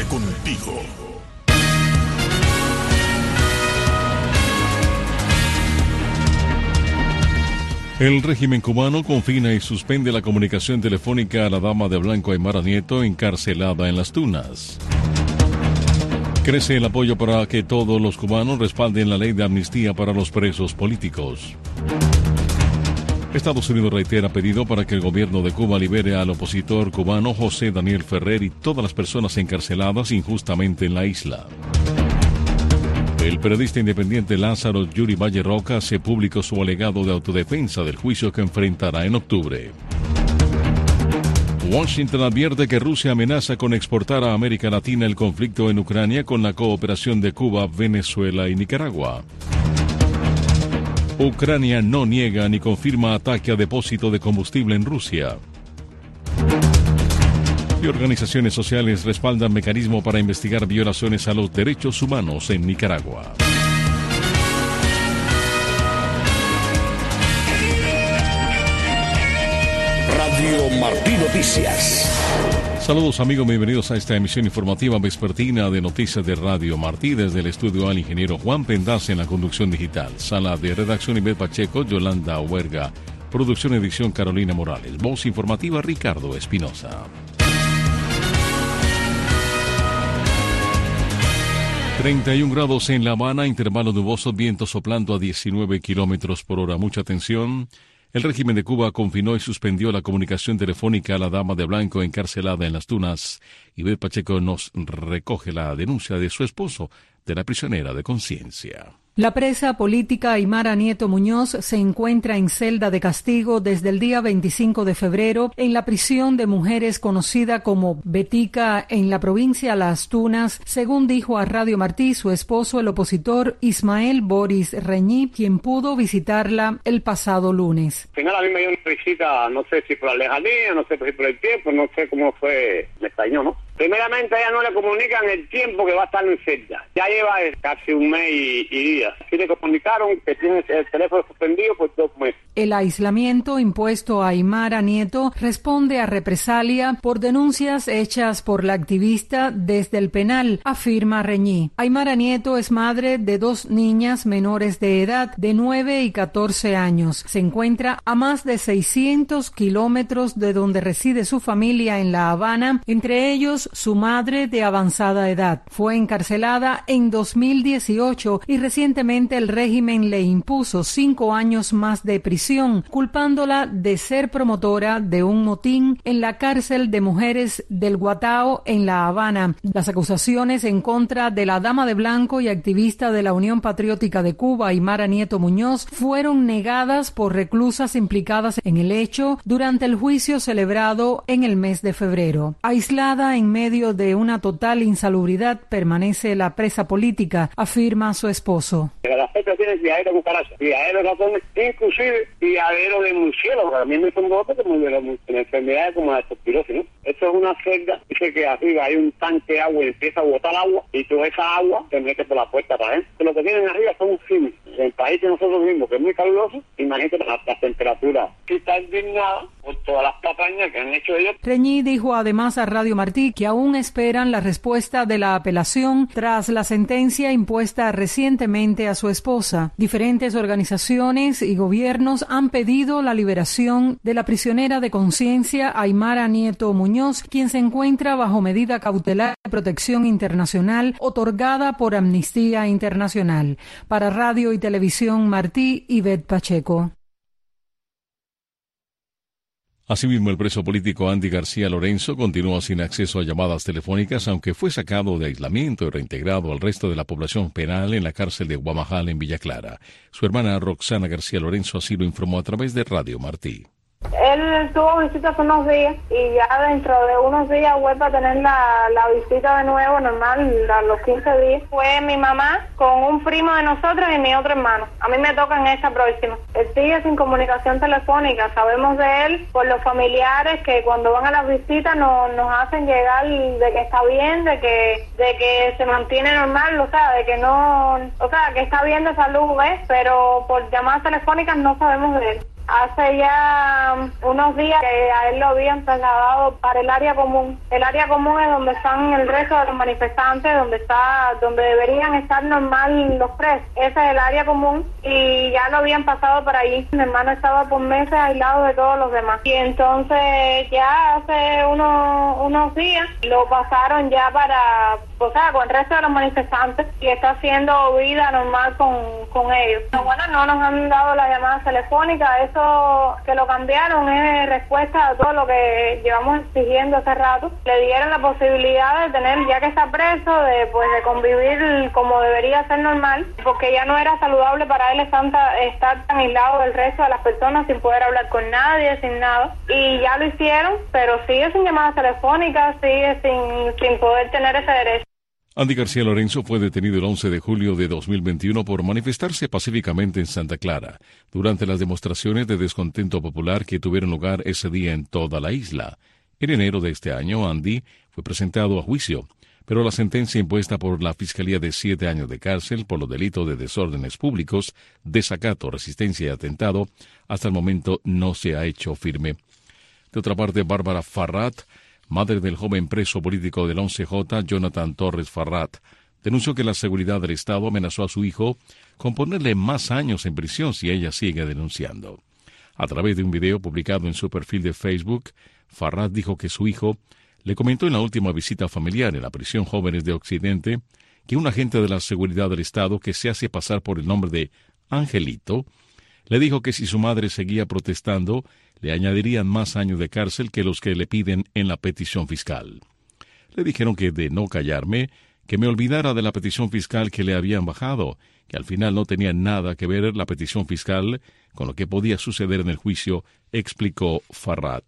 contigo. El régimen cubano confina y suspende la comunicación telefónica a la dama de blanco Aymara Nieto, encarcelada en Las Tunas. Crece el apoyo para que todos los cubanos respalden la ley de amnistía para los presos políticos. Estados Unidos reitera pedido para que el gobierno de Cuba libere al opositor cubano José Daniel Ferrer y todas las personas encarceladas injustamente en la isla. El periodista independiente Lázaro Yuri Valle Roca hace público su alegado de autodefensa del juicio que enfrentará en octubre. Washington advierte que Rusia amenaza con exportar a América Latina el conflicto en Ucrania con la cooperación de Cuba, Venezuela y Nicaragua. Ucrania no niega ni confirma ataque a depósito de combustible en Rusia. Y organizaciones sociales respaldan mecanismo para investigar violaciones a los derechos humanos en Nicaragua. Radio Martí Noticias. Saludos amigos, bienvenidos a esta emisión informativa vespertina de Noticias de Radio Martí. Desde el estudio al ingeniero Juan Pendaz en la conducción digital. Sala de redacción Ivette Pacheco, Yolanda Huerga. Producción edición Carolina Morales. Voz informativa Ricardo Espinosa. 31 grados en La Habana, intervalo nuboso, viento soplando a 19 kilómetros por hora. Mucha atención. El régimen de Cuba confinó y suspendió la comunicación telefónica a la dama de blanco encarcelada en Las Tunas. Ivette Pacheco nos recoge la denuncia de su esposo, de la prisionera de conciencia. La presa política Aymara Nieto Muñoz se encuentra en celda de castigo desde el día 25 de febrero en la prisión de mujeres conocida como Betica en la provincia Las Tunas, según dijo a Radio Martí su esposo, el opositor Ismael Boris Reñí, quien pudo visitarla el pasado lunes. Al final a mí me dio una visita, no sé si por la lejanía, no sé si por el tiempo, no sé cómo fue, me extrañó, ¿no? Primeramente, a ella no le comunican el tiempo que va a estar en celda. Ya lleva casi un mes y días. Sí le comunicaron que tiene el teléfono suspendido por 2 meses. El aislamiento impuesto a Aymara Nieto responde a represalia por denuncias hechas por la activista desde el penal, afirma Reñí. Aymara Nieto es madre de 2 niñas menores de edad de 9 y 14 años. Se encuentra a más de 600 kilómetros de donde reside su familia en La Habana, entre ellos su madre de avanzada edad. Fue encarcelada en 2018 y recientemente el régimen le impuso 5 años más de prisión, culpándola de ser promotora de un motín en la cárcel de mujeres del Guatao en La Habana. Las acusaciones en contra de la dama de blanco y activista de la Unión Patriótica de Cuba, Aymara Nieto Muñoz, fueron negadas por reclusas implicadas en el hecho durante el juicio celebrado en el mes de febrero. Aislada en medio de una total insalubridad permanece la presa política, afirma su esposo. La fecha tiene criadero de cucarachas, criadero de ratones, inclusive criadero de murciélagos. A mí me son otros como de enfermedades como la leptospirosis, ¿no? Esto es una celda, dice que arriba hay un tanque de agua y empieza a botar agua y toda esa agua se mete por la puerta para adentro. Lo que tienen arriba son químicos. En el país que nosotros vivimos, que es muy caluroso, imagínate las temperaturas. Sí está indignada por todas las patrañas que han hecho ellos. Reñí dijo además a Radio Martí que aún esperan la respuesta de la apelación tras la sentencia impuesta recientemente a su esposa. Diferentes organizaciones y gobiernos han pedido la liberación de la prisionera de conciencia Aymara Nieto Muñoz, quien se encuentra bajo medida cautelar de protección internacional otorgada por Amnistía Internacional. Para Radio y Televisión Martí, Ivette Pacheco. Asimismo, el preso político Andy García Lorenzo continúa sin acceso a llamadas telefónicas, aunque fue sacado de aislamiento y reintegrado al resto de la población penal en la cárcel de Guamajal en Villa Clara. Su hermana Roxana García Lorenzo así lo informó a través de Radio Martí. Él tuvo visita hace unos días y ya dentro de unos días vuelve a tener la visita de nuevo normal, a los 15 días. Fue mi mamá con un primo de nosotros y mi otro hermano. A mí me toca en esta próxima. Él sigue sin comunicación telefónica. Sabemos de él por los familiares que cuando van a las visitas nos hacen llegar de que está bien, de que se mantiene normal, o sea, de que no, o sea, que está bien de salud, ¿ves? Pero por llamadas telefónicas no sabemos de él. Hace ya unos días que a él lo habían trasladado para el área común. El área común es donde están el resto de los manifestantes, donde deberían estar normal los presos. Ese es el área común y ya lo habían pasado por ahí. Mi hermano estaba por meses aislado de todos los demás. Y entonces ya hace unos días lo pasaron ya con el resto de los manifestantes y está haciendo vida normal con ellos. Bueno, no nos han dado las llamadas telefónicas, eso que lo cambiaron es respuesta a todo lo que llevamos exigiendo hace rato. Le dieron la posibilidad de tener, ya que está preso, de convivir como debería ser normal, porque ya no era saludable para él estar tan aislado del resto de las personas sin poder hablar con nadie, sin nada. Y ya lo hicieron, pero sigue sin llamadas telefónicas, sigue sin poder tener ese derecho. Andy García Lorenzo fue detenido el 11 de julio de 2021 por manifestarse pacíficamente en Santa Clara durante las demostraciones de descontento popular que tuvieron lugar ese día en toda la isla. En enero de este año, Andy fue presentado a juicio, pero la sentencia impuesta por la Fiscalía de 7 años de cárcel por los delitos de desórdenes públicos, desacato, resistencia y atentado, hasta el momento no se ha hecho firme. De otra parte, Bárbara Farrat, madre del joven preso político del 11J, Jonathan Torres Farrat, denunció que la seguridad del Estado amenazó a su hijo con ponerle más años en prisión si ella sigue denunciando. A través de un video publicado en su perfil de Facebook, Farrat dijo que su hijo le comentó en la última visita familiar en la prisión Jóvenes de Occidente que un agente de la seguridad del Estado que se hace pasar por el nombre de Angelito le dijo que si su madre seguía protestando, le añadirían más años de cárcel que los que le piden en la petición fiscal. Le dijeron que de no callarme, que me olvidara de la petición fiscal que le habían bajado, que al final no tenía nada que ver la petición fiscal con lo que podía suceder en el juicio, explicó Farrat.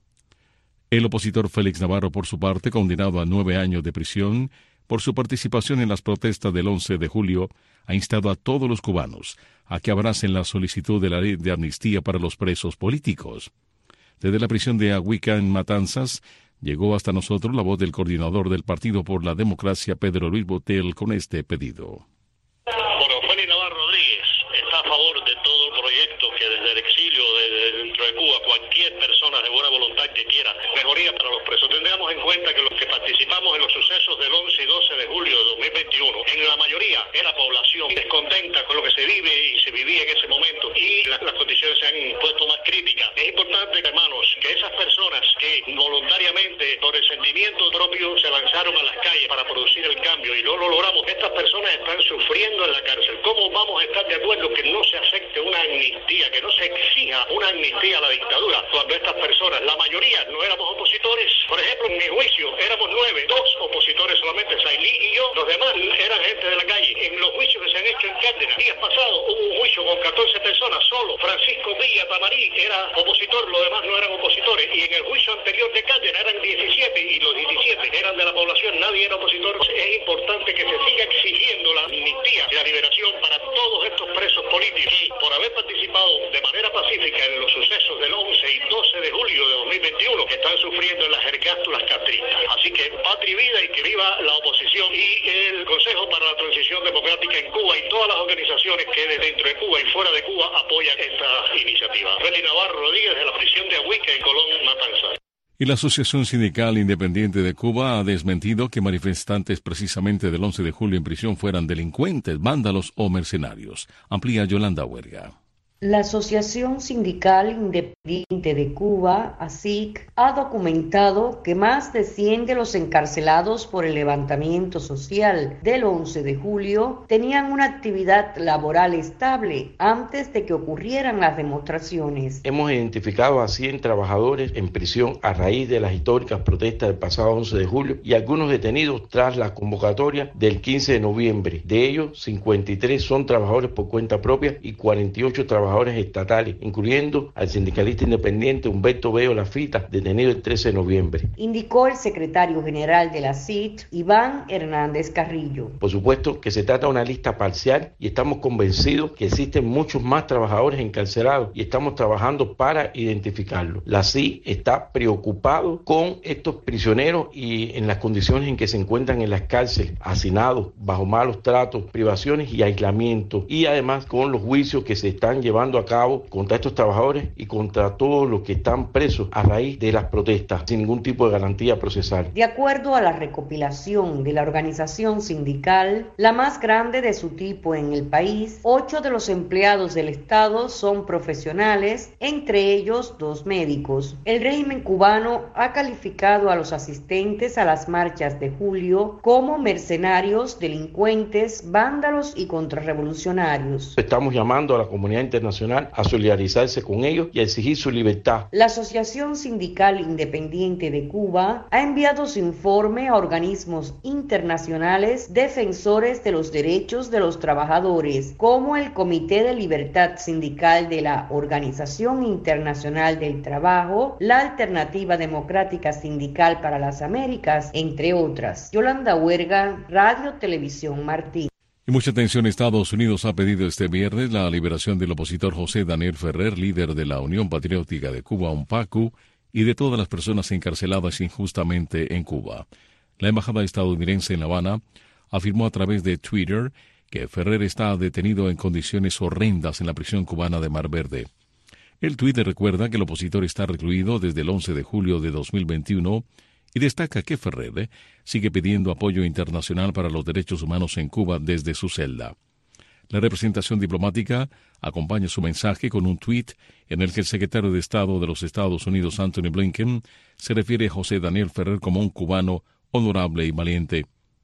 El opositor Félix Navarro, por su parte, condenado a 9 años de prisión por su participación en las protestas del 11 de julio, ha instado a todos los cubanos a que abracen la solicitud de la ley de amnistía para los presos políticos. Desde la prisión de Agüica, en Matanzas, llegó hasta nosotros la voz del coordinador del Partido por la Democracia, Pedro Luis Botel, con este pedido. Bueno, Félix Navarro Rodríguez está a favor de todo el proyecto que desde el exilio, desde dentro de Cuba, cualquier persona de buena voluntad que quiera mejoría para los presos. Tengamos en cuenta que los que participamos en los sucesos del 11 y 12 de julio de 2021, en la mayoría era población descontenta con lo que se vive y se vivía en ese momento, y las condiciones se han puesto más críticas. Es importante, hermanos, que esas personas que voluntariamente, por el sentimiento propio, se lanzaron a las calles para producir el cambio y no lo logramos, estas personas están sufriendo en la cárcel. ¿Cómo vamos a estar de acuerdo que no se acepte una amnistía, que no se exija una amnistía a la dictadura, cuando estas personas, la mayoría, no éramos opositores? Por ejemplo, en mi juicio éramos 9, 2 opositores solamente, Sailí y yo, los demás eran gente de la calle. En los juicios que se han hecho en Cárdenas, días pasados hubo un juicio con 14 personas, solo Francisco Villa Tamarí era opositor, los demás no eran opositores, y en el juicio anterior de Cárdenas eran 17 y los 17 eran de la población, nadie era opositor. Es importante que se siga exigiendo la amnistía y la liberación para todos estos presos políticos y por haber participado de manera pacífica en los sucesos del 11 y 12 de julio de 2021 que están sufriendo en las ergástulas castristas. Así que patria y vida, y que viva la oposición y el Consejo para la Transición Democrática en Cuba y todas las organizaciones que de dentro de Cuba y fuera de Cuba apoyan esta iniciativa. Félix Navarro Rodríguez, de la prisión de Agüica en Colón, Matanzas. Y la Asociación Sindical Independiente de Cuba ha desmentido que manifestantes precisamente del 11 de julio en prisión fueran delincuentes, vándalos o mercenarios. Amplía Yolanda Huerga. La Asociación Sindical Independiente de Cuba, ASIC, ha documentado que más de 100 de los encarcelados por el levantamiento social del 11 de julio tenían una actividad laboral estable antes de que ocurrieran las demostraciones. Hemos identificado a 100 trabajadores en prisión a raíz de las históricas protestas del pasado 11 de julio y algunos detenidos tras la convocatoria del 15 de noviembre. De ellos, 53 son trabajadores por cuenta propia y 48 trabajadores estatales, incluyendo al sindicalista independiente Humberto Veo Lafita, detenido el 13 de noviembre. Indicó el secretario general de la CIT, Iván Hernández Carrillo. Por supuesto que se trata de una lista parcial y estamos convencidos que existen muchos más trabajadores encarcelados y estamos trabajando para identificarlos. La CIT está preocupado con estos prisioneros y en las condiciones en que se encuentran en las cárceles, hacinados, bajo malos tratos, privaciones y aislamiento, y además con los juicios que se están llevando llevando a cabo contra estos trabajadores y contra todos los que están presos a raíz de las protestas, sin ningún tipo de garantía procesal. De acuerdo a la recopilación de la organización sindical, la más grande de su tipo en el país, 8 de los empleados del Estado son profesionales, entre ellos 2 médicos. El régimen cubano ha calificado a los asistentes a las marchas de julio como mercenarios, delincuentes, vándalos y contrarrevolucionarios. Estamos llamando a la comunidad internacional a solidarizarse con ellos y a exigir su libertad. La Asociación Sindical Independiente de Cuba ha enviado su informe a organismos internacionales defensores de los derechos de los trabajadores, como el Comité de Libertad Sindical de la Organización Internacional del Trabajo, la Alternativa Democrática Sindical para las Américas, entre otras. Yolanda Huerga, Radio Televisión Martí. Y mucha atención, Estados Unidos ha pedido este viernes la liberación del opositor José Daniel Ferrer, líder de la Unión Patriótica de Cuba, UNPACU, y de todas las personas encarceladas injustamente en Cuba. La embajada estadounidense en La Habana afirmó a través de Twitter que Ferrer está detenido en condiciones horrendas en la prisión cubana de Mar Verde. El Twitter recuerda que el opositor está recluido desde el 11 de julio de 2021 y destaca que Ferrer sigue pidiendo apoyo internacional para los derechos humanos en Cuba desde su celda. La representación diplomática acompaña su mensaje con un tuit en el que el secretario de Estado de los Estados Unidos, Anthony Blinken, se refiere a José Daniel Ferrer como un cubano honorable y valiente.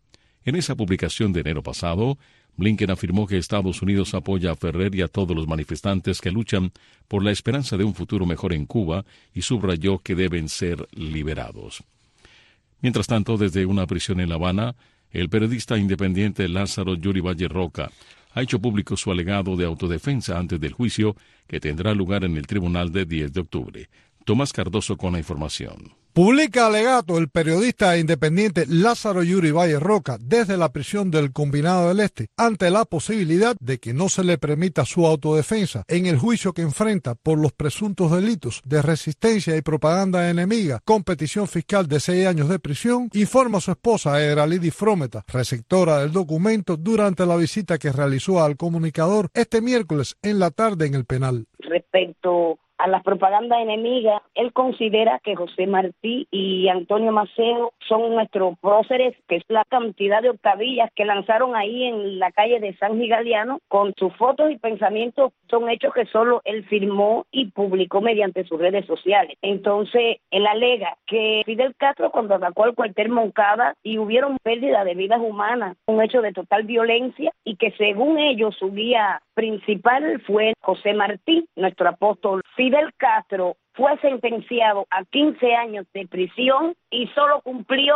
En esa publicación de enero pasado, Blinken afirmó que Estados Unidos apoya a Ferrer y a todos los manifestantes que luchan por la esperanza de un futuro mejor en Cuba y subrayó que deben ser liberados. Mientras tanto, desde una prisión en La Habana, el periodista independiente Lázaro Yuri Valle Roca ha hecho público su alegado de autodefensa antes del juicio que tendrá lugar en el tribunal de 10 de octubre. Tomás Cardoso con la información. Publica alegato el periodista independiente Lázaro Yuri Valle Roca desde la prisión del Combinado del Este ante la posibilidad de que no se le permita su autodefensa en el juicio que enfrenta por los presuntos delitos de resistencia y propaganda enemiga con petición fiscal de 6 años de prisión, informa su esposa Eralidis Frometa, receptora del documento, durante la visita que realizó al comunicador este miércoles en la tarde en el penal. Respecto a las propagandas enemigas, él considera que José Martí y Antonio Maceo son nuestros próceres, que es la cantidad de octavillas que lanzaron ahí en la calle de San Gigaliano con sus fotos y pensamientos son hechos que solo él firmó y publicó mediante sus redes sociales. Entonces, él alega que Fidel Castro, cuando atacó al cuartel Moncada y hubieron pérdida de vidas humanas, un hecho de total violencia, y que según ellos su guía principal fue José Martí, nuestro apóstol. Fidel Castro fue sentenciado a 15 años de prisión y solo cumplió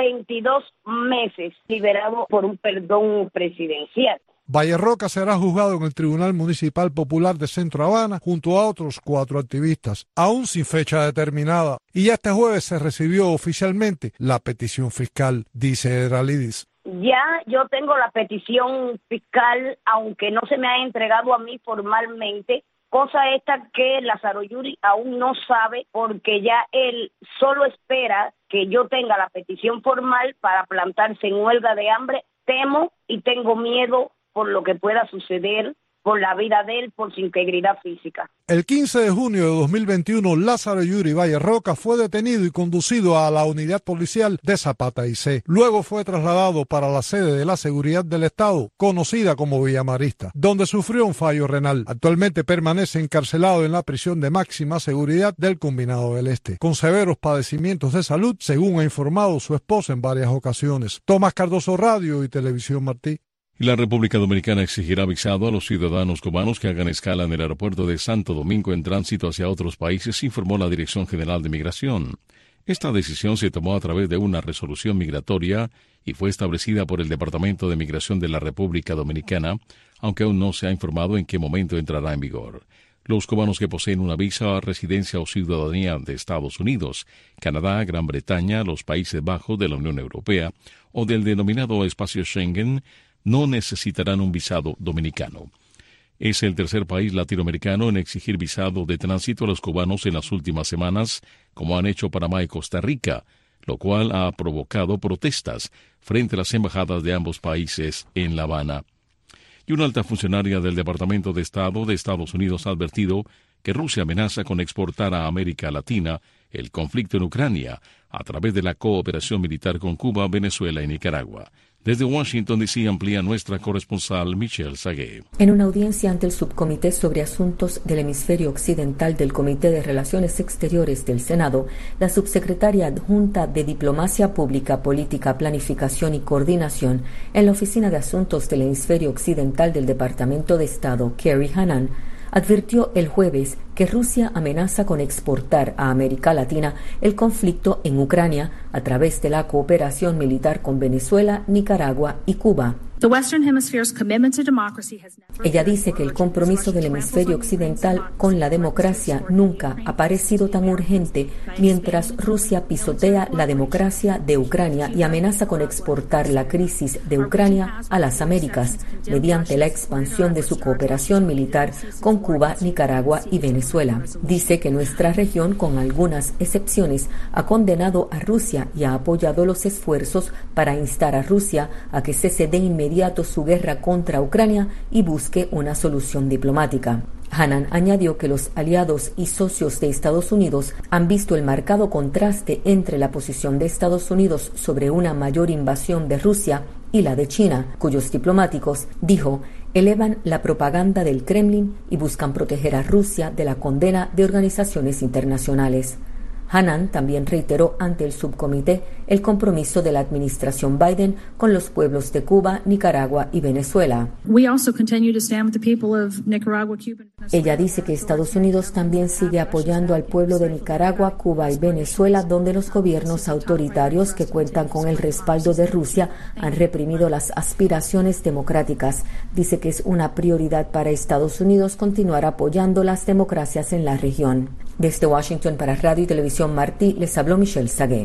22 meses, liberado por un perdón presidencial. Valle Roca será juzgado en el Tribunal Municipal Popular de Centro Habana junto a otros 4 activistas, aún sin fecha determinada. Y ya este jueves se recibió oficialmente la petición fiscal, dice Eralidis. Ya yo tengo la petición fiscal, aunque no se me ha entregado a mí formalmente, cosa esta que Lázaro Yuri aún no sabe, porque ya él solo espera que yo tenga la petición formal para plantarse en huelga de hambre. Temo y tengo miedo por lo que pueda suceder, por la vida de él, por su integridad física. El 15 de junio de 2021, Lázaro Yuri Valle Roca fue detenido y conducido a la unidad policial de Zapata y C. Luego fue trasladado para la sede de la Seguridad del Estado, conocida como Villa Marista, donde sufrió un fallo renal. Actualmente permanece encarcelado en la prisión de máxima seguridad del Combinado del Este, con severos padecimientos de salud, según ha informado su esposa en varias ocasiones. Tomás Cardoso, Radio y Televisión Martí. Y la República Dominicana exigirá visado a los ciudadanos cubanos que hagan escala en el aeropuerto de Santo Domingo en tránsito hacia otros países, informó la Dirección General de Migración. Esta decisión se tomó a través de una resolución migratoria y fue establecida por el Departamento de Migración de la República Dominicana, aunque aún no se ha informado en qué momento entrará en vigor. Los cubanos que poseen una visa, residencia o ciudadanía de Estados Unidos, Canadá, Gran Bretaña, los Países Bajos de la Unión Europea o del denominado espacio Schengen no necesitarán un visado dominicano. Es el tercer país latinoamericano en exigir visado de tránsito a los cubanos en las últimas semanas, como han hecho Panamá y Costa Rica, lo cual ha provocado protestas frente a las embajadas de ambos países en La Habana. Y una alta funcionaria del Departamento de Estado de Estados Unidos ha advertido que Rusia amenaza con exportar a América Latina el conflicto en Ucrania a través de la cooperación militar con Cuba, Venezuela y Nicaragua. Desde Washington, D.C. amplía nuestra corresponsal Michelle Sagué. En una audiencia ante el Subcomité sobre Asuntos del Hemisferio Occidental del Comité de Relaciones Exteriores del Senado, la subsecretaria adjunta de Diplomacia Pública, Política, Planificación y Coordinación en la Oficina de Asuntos del Hemisferio Occidental del Departamento de Estado, Kerry Hanan, advirtió el jueves que Rusia amenaza con exportar a América Latina el conflicto en Ucrania a través de la cooperación militar con Venezuela, Nicaragua y Cuba. Ella dice que el compromiso del hemisferio occidental con la democracia nunca ha parecido tan urgente mientras Rusia pisotea la democracia de Ucrania y amenaza con exportar la crisis de Ucrania a las Américas mediante la expansión de su cooperación militar con Cuba, Nicaragua y Venezuela. Dice que nuestra región, con algunas excepciones, ha condenado a Rusia y ha apoyado los esfuerzos para instar a Rusia a que cese de inmediato su guerra contra Ucrania y busque una solución diplomática. Hanan añadió que los aliados y socios de Estados Unidos han visto el marcado contraste entre la posición de Estados Unidos sobre una mayor invasión de Rusia y la de China, cuyos diplomáticos, dijo, elevan la propaganda del Kremlin y buscan proteger a Rusia de la condena de organizaciones internacionales. Hanan también reiteró ante el subcomité el compromiso de la administración Biden con los pueblos de Cuba, Nicaragua y Venezuela. Ella dice que Estados Unidos también sigue apoyando al pueblo de Nicaragua, Cuba y Venezuela, donde los gobiernos autoritarios que cuentan con el respaldo de Rusia han reprimido las aspiraciones democráticas. Dice que es una prioridad para Estados Unidos continuar apoyando las democracias en la región. Desde Washington para Radio y Televisión Martí, les habló Michelle Sagué.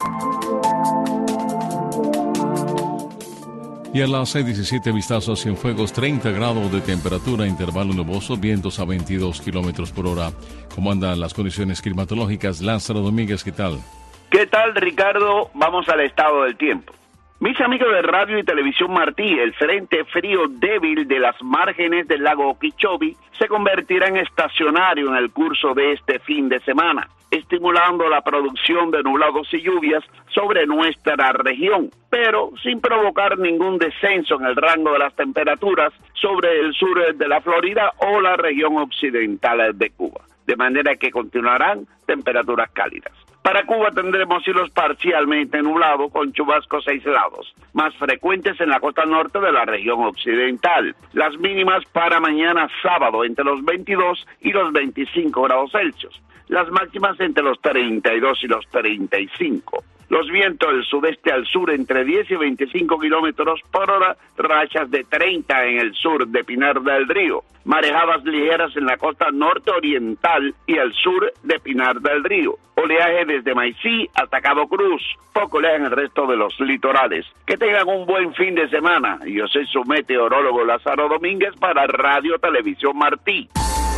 Y a las 6:17, vistazo a Cienfuegos, 30 grados de temperatura, intervalo nuboso, vientos a 22 kilómetros por hora. ¿Cómo andan las condiciones climatológicas? Lázaro Domínguez, ¿qué tal? ¿Qué tal, Ricardo? Vamos al estado del tiempo. Mis amigos de Radio y Televisión Martí, el frente frío débil de las márgenes del lago Okeechobee se convertirá en estacionario en el curso de este fin de semana, estimulando la producción de nublados y lluvias sobre nuestra región, pero sin provocar ningún descenso en el rango de las temperaturas sobre el sur de la Florida o la región occidental de Cuba, de manera que continuarán temperaturas cálidas. Para Cuba tendremos cielos parcialmente nublados con chubascos aislados, más frecuentes en la costa norte de la región occidental. Las mínimas para mañana sábado entre los 22 y los 25 grados Celsius. Las máximas entre los 32 y los 35. Los vientos del sudeste al sur entre 10 y 25 kilómetros por hora, rachas de 30 en el sur de Pinar del Río, marejadas ligeras en la costa norte oriental y al sur de Pinar del Río, oleaje desde Maicí hasta Cabo Cruz, poco oleaje en el resto de los litorales. Que tengan un buen fin de semana. Yo soy su meteorólogo Lázaro Domínguez para Radio Televisión Martí.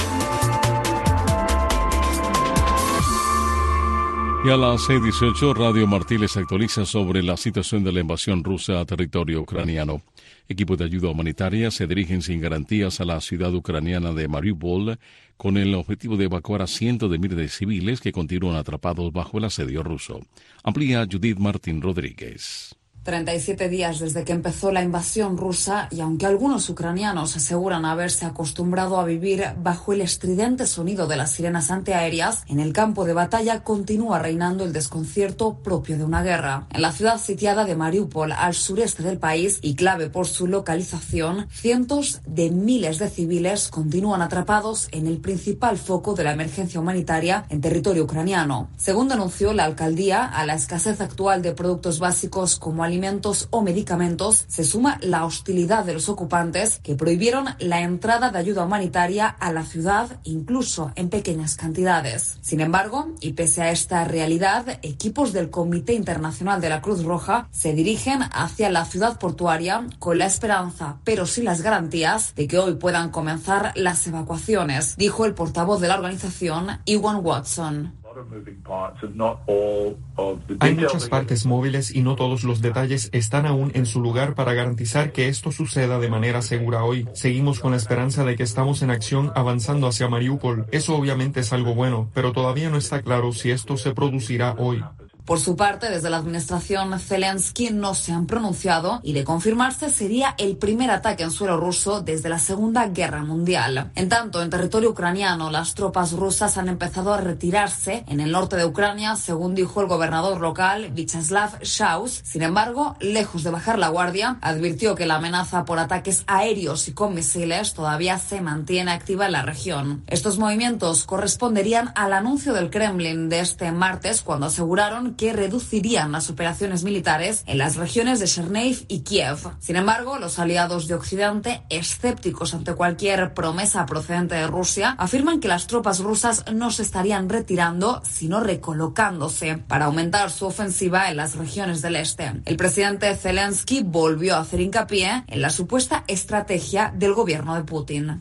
Y a las 6:18, Radio Martí les actualiza sobre la situación de la invasión rusa a territorio ucraniano. Equipos de ayuda humanitaria se dirigen sin garantías a la ciudad ucraniana de Mariupol con el objetivo de evacuar a cientos de miles de civiles que continúan atrapados bajo el asedio ruso. Amplía Judith Martín Rodríguez. 37 días desde que empezó la invasión rusa y aunque algunos ucranianos aseguran haberse acostumbrado a vivir bajo el estridente sonido de las sirenas antiaéreas, en el campo de batalla continúa reinando el desconcierto propio de una guerra. En la ciudad sitiada de Mariupol, al sureste del país y clave por su localización, cientos de miles de civiles continúan atrapados en el principal foco de la emergencia humanitaria en territorio ucraniano. Según denunció la alcaldía, a la escasez actual de productos básicos como alimentos o medicamentos se suma la hostilidad de los ocupantes que prohibieron la entrada de ayuda humanitaria a la ciudad, incluso en pequeñas cantidades. Sin embargo, y pese a esta realidad, equipos del Comité Internacional de la Cruz Roja se dirigen hacia la ciudad portuaria con la esperanza, pero sin las garantías, de que hoy puedan comenzar las evacuaciones, dijo el portavoz de la organización, Ewan Watson. Hay muchas partes móviles y no todos los detalles están aún en su lugar para garantizar que esto suceda de manera segura hoy. Seguimos con la esperanza de que estamos en acción avanzando hacia Mariupol. Eso obviamente es algo bueno, pero todavía no está claro si esto se producirá hoy. Por su parte, desde la administración Zelensky no se han pronunciado y de confirmarse sería el primer ataque en suelo ruso desde la Segunda Guerra Mundial. En tanto, en territorio ucraniano, las tropas rusas han empezado a retirarse en el norte de Ucrania, según dijo el gobernador local Vyacheslav Shaus. Sin embargo, lejos de bajar la guardia, advirtió que la amenaza por ataques aéreos y con misiles todavía se mantiene activa en la región. Estos movimientos corresponderían al anuncio del Kremlin de este martes, cuando aseguraron que reducirían las operaciones militares en las regiones de Chernihiv y Kiev. Sin embargo, los aliados de Occidente, escépticos ante cualquier promesa procedente de Rusia, afirman que las tropas rusas no se estarían retirando, sino recolocándose para aumentar su ofensiva en las regiones del este. El presidente Zelensky volvió a hacer hincapié en la supuesta estrategia del gobierno de Putin.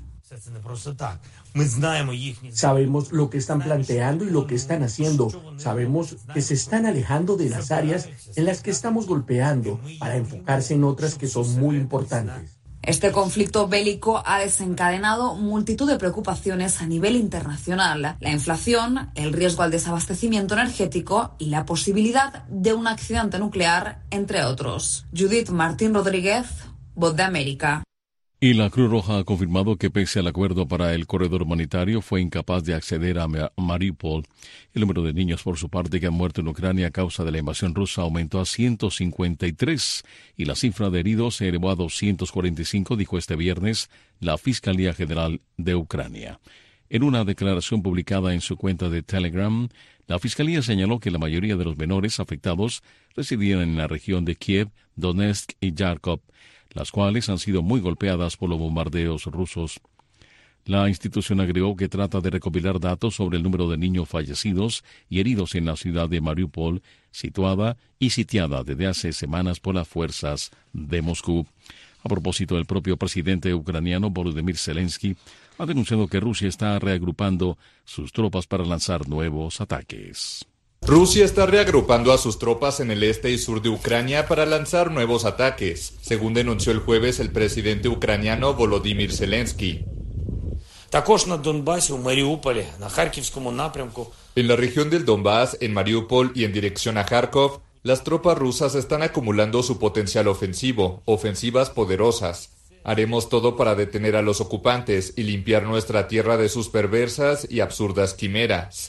Sabemos lo que están planteando y lo que están haciendo. Sabemos que se están alejando de las áreas en las que estamos golpeando para enfocarse en otras que son muy importantes. Este conflicto bélico ha desencadenado multitud de preocupaciones a nivel internacional. La inflación, el riesgo al desabastecimiento energético y la posibilidad de un accidente nuclear, entre otros. Judith Martín Rodríguez, Voz de América. Y la Cruz Roja ha confirmado que pese al acuerdo para el corredor humanitario fue incapaz de acceder a Mariupol. El número de niños por su parte que han muerto en Ucrania a causa de la invasión rusa aumentó a 153 y la cifra de heridos se elevó a 245, dijo este viernes la Fiscalía General de Ucrania. En una declaración publicada en su cuenta de Telegram, la Fiscalía señaló que la mayoría de los menores afectados residían en la región de Kiev, Donetsk y Kharkov, las cuales han sido muy golpeadas por los bombardeos rusos. La institución agregó que trata de recopilar datos sobre el número de niños fallecidos y heridos en la ciudad de Mariupol, situada y sitiada desde hace semanas por las fuerzas de Moscú. A propósito, el propio presidente ucraniano Volodymyr Zelensky ha denunciado que Rusia está reagrupando sus tropas para lanzar nuevos ataques. Rusia está reagrupando a sus tropas en el este y sur de Ucrania para lanzar nuevos ataques, según denunció el jueves el presidente ucraniano Volodymyr Zelensky. En la región del Donbass, en Mariupol y en dirección a Kharkov, las tropas rusas están acumulando su potencial ofensivo, ofensivas poderosas. Haremos todo para detener a los ocupantes y limpiar nuestra tierra de sus perversas y absurdas quimeras.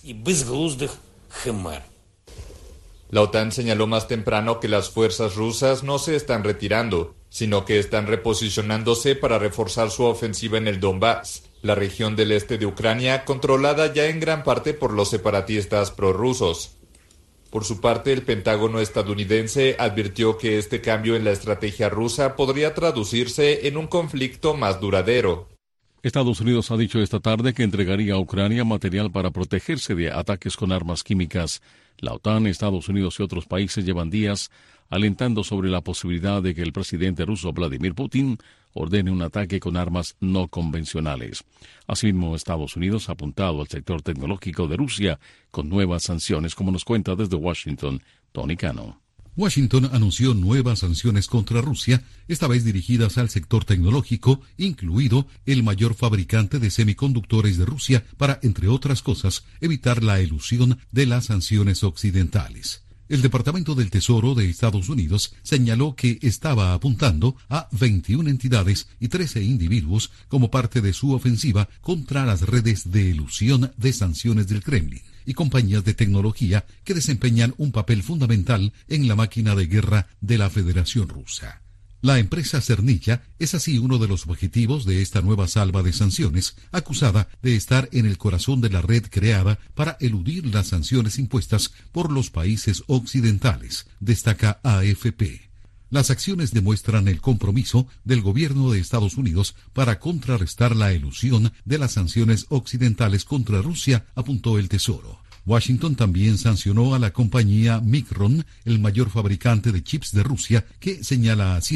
La OTAN señaló más temprano que las fuerzas rusas no se están retirando, sino que están reposicionándose para reforzar su ofensiva en el Donbass, la región del este de Ucrania controlada ya en gran parte por los separatistas prorrusos. Por su parte, el Pentágono estadounidense advirtió que este cambio en la estrategia rusa podría traducirse en un conflicto más duradero. Estados Unidos ha dicho esta tarde que entregaría a Ucrania material para protegerse de ataques con armas químicas. La OTAN, Estados Unidos y otros países llevan días alentando sobre la posibilidad de que el presidente ruso Vladimir Putin ordene un ataque con armas no convencionales. Asimismo, Estados Unidos ha apuntado al sector tecnológico de Rusia con nuevas sanciones, como nos cuenta desde Washington, Tony Cano. Washington anunció nuevas sanciones contra Rusia, esta vez dirigidas al sector tecnológico, incluido el mayor fabricante de semiconductores de Rusia, para, entre otras cosas, evitar la elusión de las sanciones occidentales. El Departamento del Tesoro de Estados Unidos señaló que estaba apuntando a 21 entidades y 13 individuos como parte de su ofensiva contra las redes de elusión de sanciones del Kremlin y compañías de tecnología que desempeñan un papel fundamental en la máquina de guerra de la Federación Rusa. La empresa Cernilla es así uno de los objetivos de esta nueva salva de sanciones, acusada de estar en el corazón de la red creada para eludir las sanciones impuestas por los países occidentales, destaca AFP. Las acciones demuestran el compromiso del gobierno de Estados Unidos para contrarrestar la elusión de las sanciones occidentales contra Rusia, apuntó el Tesoro. Washington también sancionó a la compañía Micron, el mayor fabricante de chips de Rusia, que, señala Hacienda,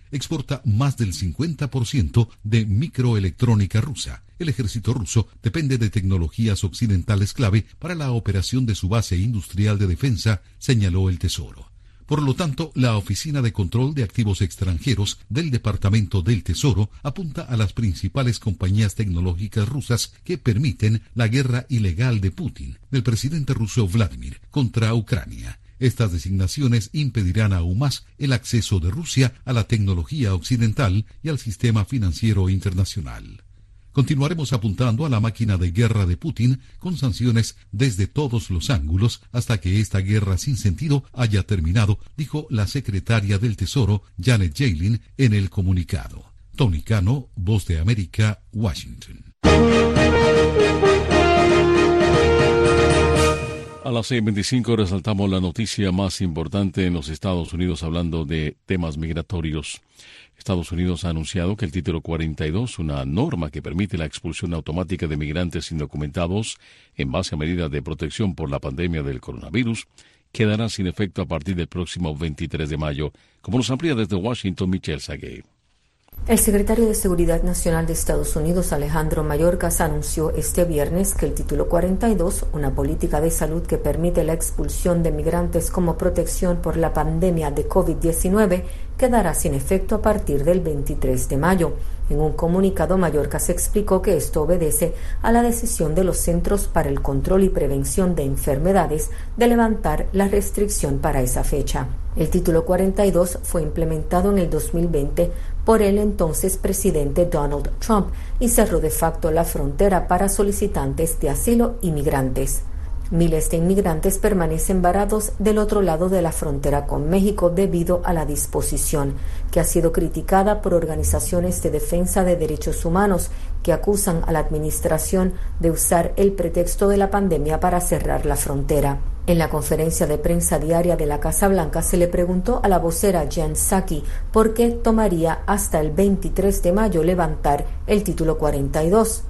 exporta más del 50% de microelectrónica rusa. El ejército ruso depende de tecnologías occidentales clave para la operación de su base industrial de defensa, señaló el Tesoro. Por lo tanto, la Oficina de Control de Activos Extranjeros del Departamento del Tesoro apunta a las principales compañías tecnológicas rusas que permiten la guerra ilegal de Putin, del presidente ruso Vladimir, contra Ucrania. Estas designaciones impedirán aún más el acceso de Rusia a la tecnología occidental y al sistema financiero internacional. Continuaremos apuntando a la máquina de guerra de Putin con sanciones desde todos los ángulos hasta que esta guerra sin sentido haya terminado, dijo la secretaria del Tesoro, Janet Yellen, en el comunicado. Tony Cano, Voz de América, Washington. A las 6:25 resaltamos la noticia más importante en los Estados Unidos hablando de temas migratorios. Estados Unidos ha anunciado que el Título 42, una norma que permite la expulsión automática de migrantes indocumentados en base a medidas de protección por la pandemia del coronavirus, quedará sin efecto a partir del próximo 23 de mayo, como nos amplía desde Washington Michelle Sagué. El secretario de Seguridad Nacional de Estados Unidos, Alejandro Mayorkas, anunció este viernes que el Título 42, una política de salud que permite la expulsión de migrantes como protección por la pandemia de COVID-19, quedará sin efecto a partir del 23 de mayo. En un comunicado, Mayorkas explicó que esto obedece a la decisión de los Centros para el Control y Prevención de Enfermedades de levantar la restricción para esa fecha. El Título 42 fue implementado en el 2020 por el entonces presidente Donald Trump y cerró de facto la frontera para solicitantes de asilo y migrantes. Miles de inmigrantes permanecen varados del otro lado de la frontera con México debido a la disposición, que ha sido criticada por organizaciones de defensa de derechos humanos que acusan a la administración de usar el pretexto de la pandemia para cerrar la frontera. En la conferencia de prensa diaria de la Casa Blanca se le preguntó a la vocera Jen Psaki por qué tomaría hasta el 23 de mayo levantar el Título 42.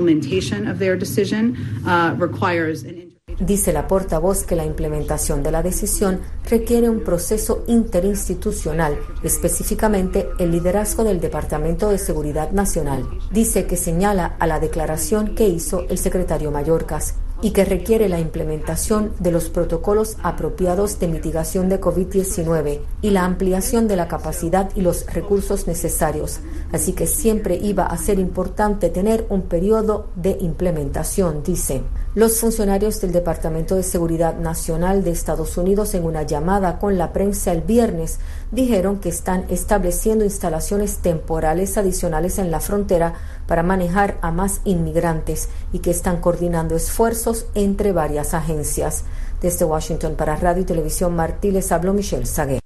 Dice la portavoz que la implementación de la decisión requiere un proceso interinstitucional, específicamente el liderazgo del Departamento de Seguridad Nacional. Dice que señala a la declaración que hizo el secretario Mayorkas y que requiere la implementación de los protocolos apropiados de mitigación de COVID-19 y la ampliación de la capacidad y los recursos necesarios. Así que siempre iba a ser importante tener un periodo de implementación, dice. Los funcionarios del Departamento de Seguridad Nacional de Estados Unidos, en una llamada con la prensa el viernes, dijeron que están estableciendo instalaciones temporales adicionales en la frontera para manejar a más inmigrantes y que están coordinando esfuerzos entre varias agencias. Desde Washington para Radio y Televisión Martí les habló Michelle Sagué.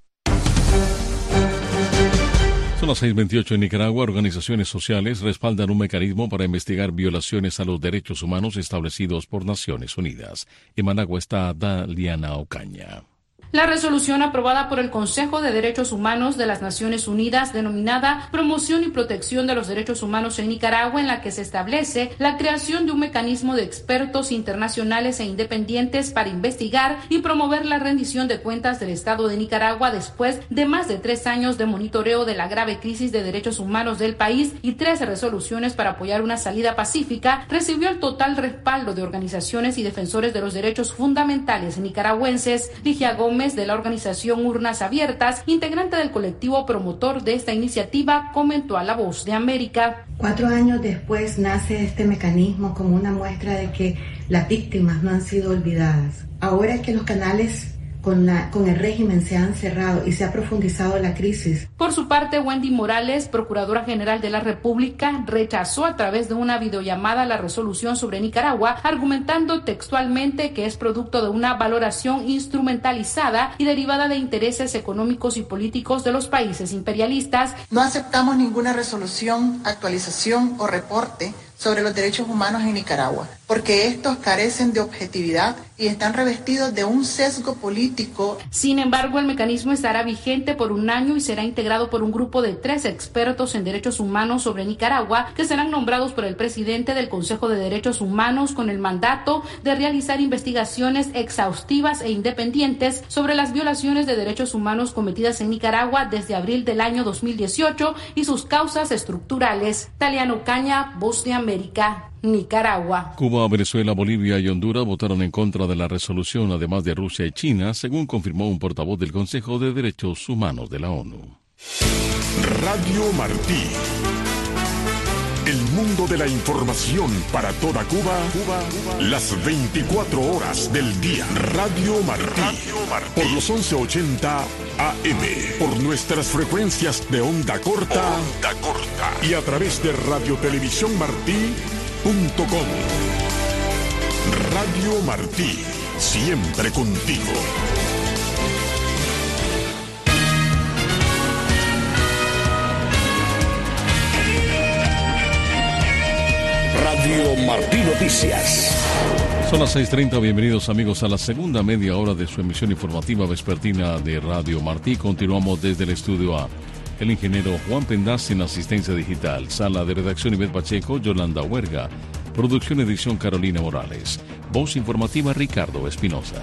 Son las 6:28 en Nicaragua. Organizaciones sociales respaldan un mecanismo para investigar violaciones a los derechos humanos establecidos por Naciones Unidas. En Managua está Daliana Ocaña. La resolución aprobada por el Consejo de Derechos Humanos de las Naciones Unidas, denominada Promoción y Protección de los Derechos Humanos en Nicaragua, en la que se establece la creación de un mecanismo de expertos internacionales e independientes para investigar y promover la rendición de cuentas del Estado de Nicaragua después de más de 3 años de monitoreo de la grave crisis de derechos humanos del país y 13 resoluciones para apoyar una salida pacífica, recibió el total respaldo de organizaciones y defensores de los derechos fundamentales nicaragüenses. Ligia Gómez, de la organización Urnas Abiertas, integrante del colectivo promotor de esta iniciativa, comentó a La Voz de América. 4 años después nace este mecanismo como una muestra de que las víctimas no han sido olvidadas. Ahora que los canales con el régimen se han cerrado y se ha profundizado la crisis. Por su parte, Wendy Morales, Procuradora General de la República, rechazó a través de una videollamada la resolución sobre Nicaragua, argumentando textualmente que es producto de una valoración instrumentalizada y derivada de intereses económicos y políticos de los países imperialistas. No aceptamos ninguna resolución, actualización o reporte sobre los derechos humanos en Nicaragua, porque estos carecen de objetividad y están revestidos de un sesgo político. Sin embargo, el mecanismo estará vigente por un año y será integrado por un grupo de 3 expertos en derechos humanos sobre Nicaragua que serán nombrados por el presidente del Consejo de Derechos Humanos con el mandato de realizar investigaciones exhaustivas e independientes sobre las violaciones de derechos humanos cometidas en Nicaragua desde abril del año 2018 y sus causas estructurales. Taliana Ocaña, Voz de América, Nicaragua. Cuba, Venezuela, Bolivia y Honduras votaron en contra de la resolución, además de Rusia y China, según confirmó un portavoz del Consejo de Derechos Humanos de la ONU. Radio Martí. El mundo de la información para toda Cuba, las 24 horas del día. Radio Martí. Por los 1180 AM. Por nuestras frecuencias de onda corta. Y a través de radiotelevisiónmartí.com. Radio Martí. Siempre contigo. Radio Martí Noticias. Son las 6:30, bienvenidos amigos a la segunda media hora de su emisión informativa vespertina de Radio Martí. Continuamos desde el estudio A. El ingeniero Juan Pendaz en asistencia digital, sala de redacción Ivette Pacheco, Yolanda Huerga, producción edición Carolina Morales, voz informativa Ricardo Espinosa.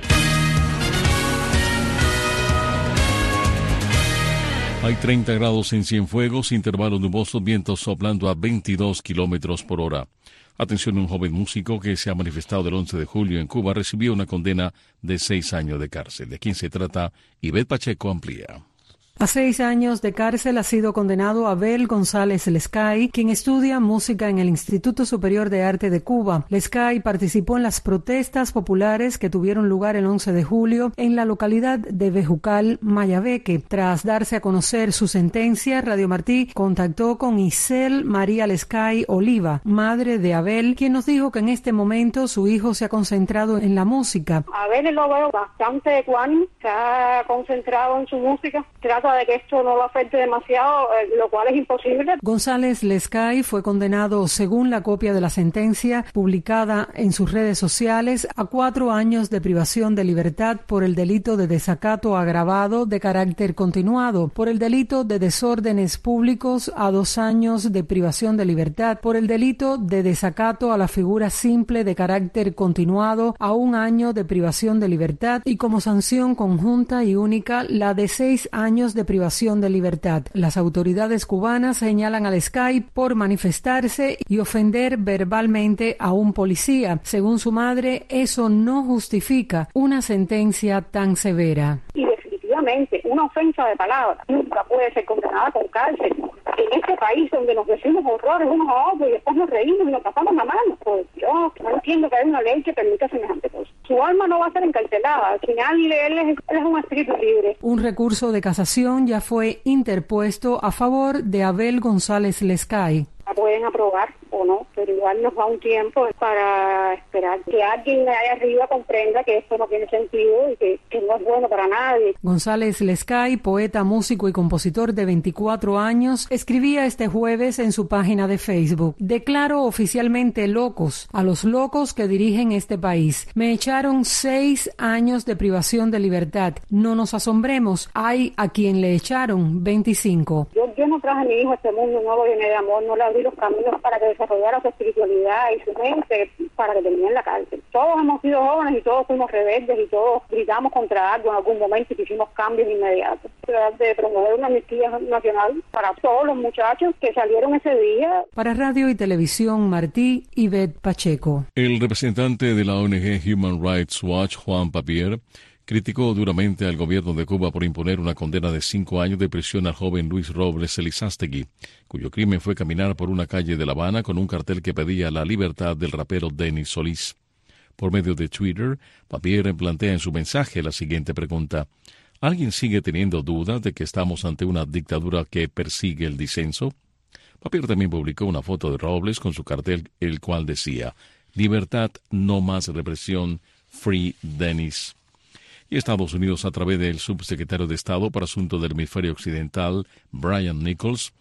Hay 30 grados en Cienfuegos, intervalos nubosos, vientos soplando a 22 kilómetros por hora. Atención, un joven músico que se ha manifestado el 11 de julio en Cuba recibió una condena de 6 años de cárcel. ¿De quién se trata? Ivette Pacheco amplía. A 6 años de cárcel ha sido condenado Abel González Lescay, quien estudia música en el Instituto Superior de Arte de Cuba. Lescay participó en las protestas populares que tuvieron lugar el 11 de julio en la localidad de Bejucal, Mayabeque. Tras darse a conocer su sentencia, Radio Martí contactó con Isel María Lescay Oliva, madre de Abel, quien nos dijo que en este momento su hijo se ha concentrado en la música. Abel lo veo bastante ecuánime, se ha concentrado en su música, trata de que esto no lo afecte demasiado, lo cual es imposible. González Lescay fue condenado, según la copia de la sentencia publicada en sus redes sociales, a 4 años de privación de libertad por el delito de desacato agravado de carácter continuado, por el delito de desórdenes públicos a 2 años de privación de libertad, por el delito de desacato a la figura simple de carácter continuado a 1 año de privación de libertad y como sanción conjunta y única la de 6 años de privación de libertad. Las autoridades cubanas señalan al Lescay por manifestarse y ofender verbalmente a un policía. Según su madre, eso no justifica una sentencia tan severa. Y definitivamente, una ofensa de palabra nunca puede ser condenada con cárcel. En este país donde nos decimos horrores unos a otros y después nos reímos y nos pasamos la mano. Por Dios, no entiendo que hay una ley que permita semejante cosa. Su alma no va a ser encarcelada. Al final, él es un espíritu libre. Un recurso de casación ya fue interpuesto a favor de Abel González Lescay. La pueden aprobar o no, pero igual nos va un tiempo para esperar que alguien allá arriba comprenda que esto no tiene sentido y que no es bueno para nadie. González Lescay, poeta, músico y compositor de 24 años, escribía este jueves en su página de Facebook: declaro oficialmente locos a los locos que dirigen este país. Me echaron 6 años de privación de libertad. No nos asombremos, hay a quien le echaron 25. Yo no traje a mi hijo a este mundo, no lo llené de amor, no le abrí los caminos para que desarrollara su espiritualidad y su mente para que termine en la cárcel. Todos hemos sido jóvenes y todos fuimos rebeldes y todos gritamos contra algo en algún momento y hicimos cambios inmediatos. Tratar de promover una amnistía nacional para todos los muchachos que salieron ese día. Para Radio y Televisión Martí, Ivette Pacheco. El representante de la ONG Human Rights Watch, Juan Papier, criticó duramente al gobierno de Cuba por imponer una condena de 5 años de prisión al joven Luis Robles Elizástegui, cuyo crimen fue caminar por una calle de La Habana con un cartel que pedía la libertad del rapero Denis Solís. Por medio de Twitter, Papier plantea en su mensaje la siguiente pregunta: ¿alguien sigue teniendo dudas de que estamos ante una dictadura que persigue el disenso? Papier también publicó una foto de Robles con su cartel, el cual decía: libertad, no más represión, free Denis. Y Estados Unidos, a través del subsecretario de Estado para Asuntos del Hemisferio Occidental, Brian Nichols,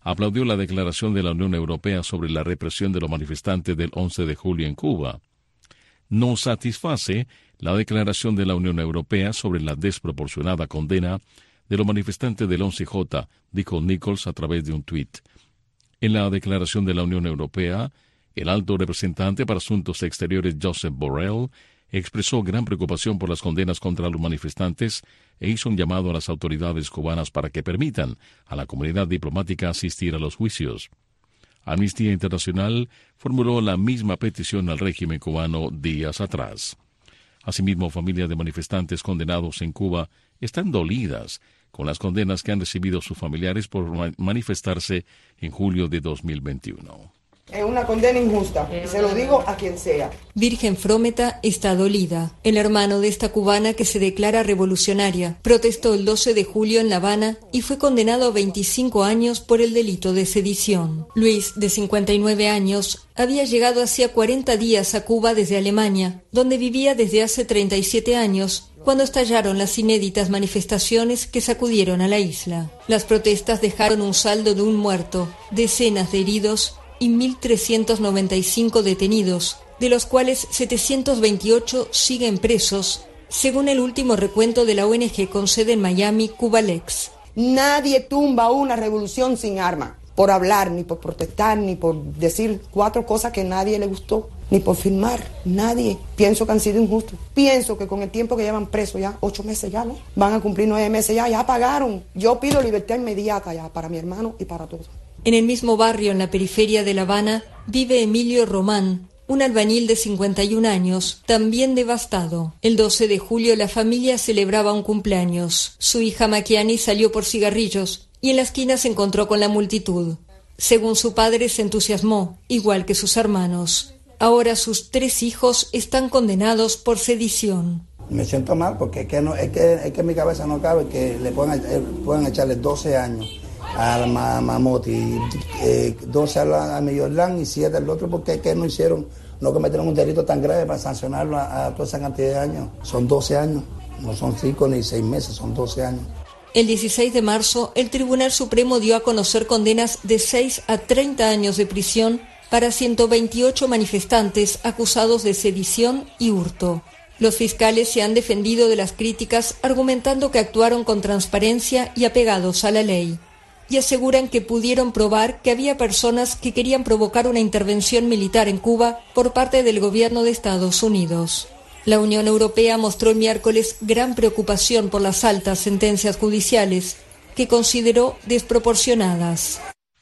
aplaudió la declaración de la Unión Europea sobre la represión de los manifestantes del 11 de julio en Cuba. No satisface la declaración de la Unión Europea sobre la desproporcionada condena de los manifestantes del 11J, dijo Nichols a través de un tuit. En la declaración de la Unión Europea, el alto representante para Asuntos Exteriores Josep Borrell expresó gran preocupación por las condenas contra los manifestantes e hizo un llamado a las autoridades cubanas para que permitan a la comunidad diplomática asistir a los juicios. Amnistía Internacional formuló la misma petición al régimen cubano días atrás. Asimismo, familias de manifestantes condenados en Cuba están dolidas con las condenas que han recibido sus familiares por manifestarse en julio de 2021. Es una condena injusta, y se lo digo a quien sea. Virgen Frómeta está dolida. El hermano de esta cubana que se declara revolucionaria protestó el 12 de julio en La Habana y fue condenado a 25 años por el delito de sedición. Luis, de 59 años, había llegado hacía 40 días a Cuba desde Alemania, donde vivía desde hace 37 años, cuando estallaron las inéditas manifestaciones que sacudieron a la isla. Las protestas dejaron un saldo de un muerto, decenas de heridos y 1.395 detenidos, de los cuales 728 siguen presos, según el último recuento de la ONG con sede en Miami, Cubalex. Nadie tumba una revolución sin armas, por hablar, ni por protestar, ni por decir 4 cosas que a nadie le gustó, ni por firmar, nadie. Pienso que han sido injustos. Pienso que con el tiempo que llevan presos ya, 8 meses ya, ¿no? Van a cumplir 9 meses ya pagaron. Yo pido libertad inmediata ya para mi hermano y para todos. En el mismo barrio, en la periferia de La Habana, vive Emilio Román, un albañil de 51 años, también devastado. El 12 de julio la familia celebraba un cumpleaños. Su hija Maquiani salió por cigarrillos y en la esquina se encontró con la multitud. Según su padre, se entusiasmó, igual que sus hermanos. Ahora sus 3 hijos están condenados por sedición. Me siento mal porque es que en mi cabeza no cabe que le puedan echarle 12 años al Mamoti, 12 a Millorlán y 7 al otro, porque es que no cometieron un delito tan grave para sancionarlo a toda esa cantidad de años. Son 12 años, no son 5 ni 6 meses, son 12 años. El 16 de marzo, el Tribunal Supremo dio a conocer condenas de 6 a 30 años de prisión para 128 manifestantes acusados de sedición y hurto. Los fiscales se han defendido de las críticas argumentando que actuaron con transparencia y apegados a la ley, y aseguran que pudieron probar que había personas que querían provocar una intervención militar en Cuba por parte del gobierno de Estados Unidos. La Unión Europea mostró el miércoles gran preocupación por las altas sentencias judiciales, que consideró desproporcionadas.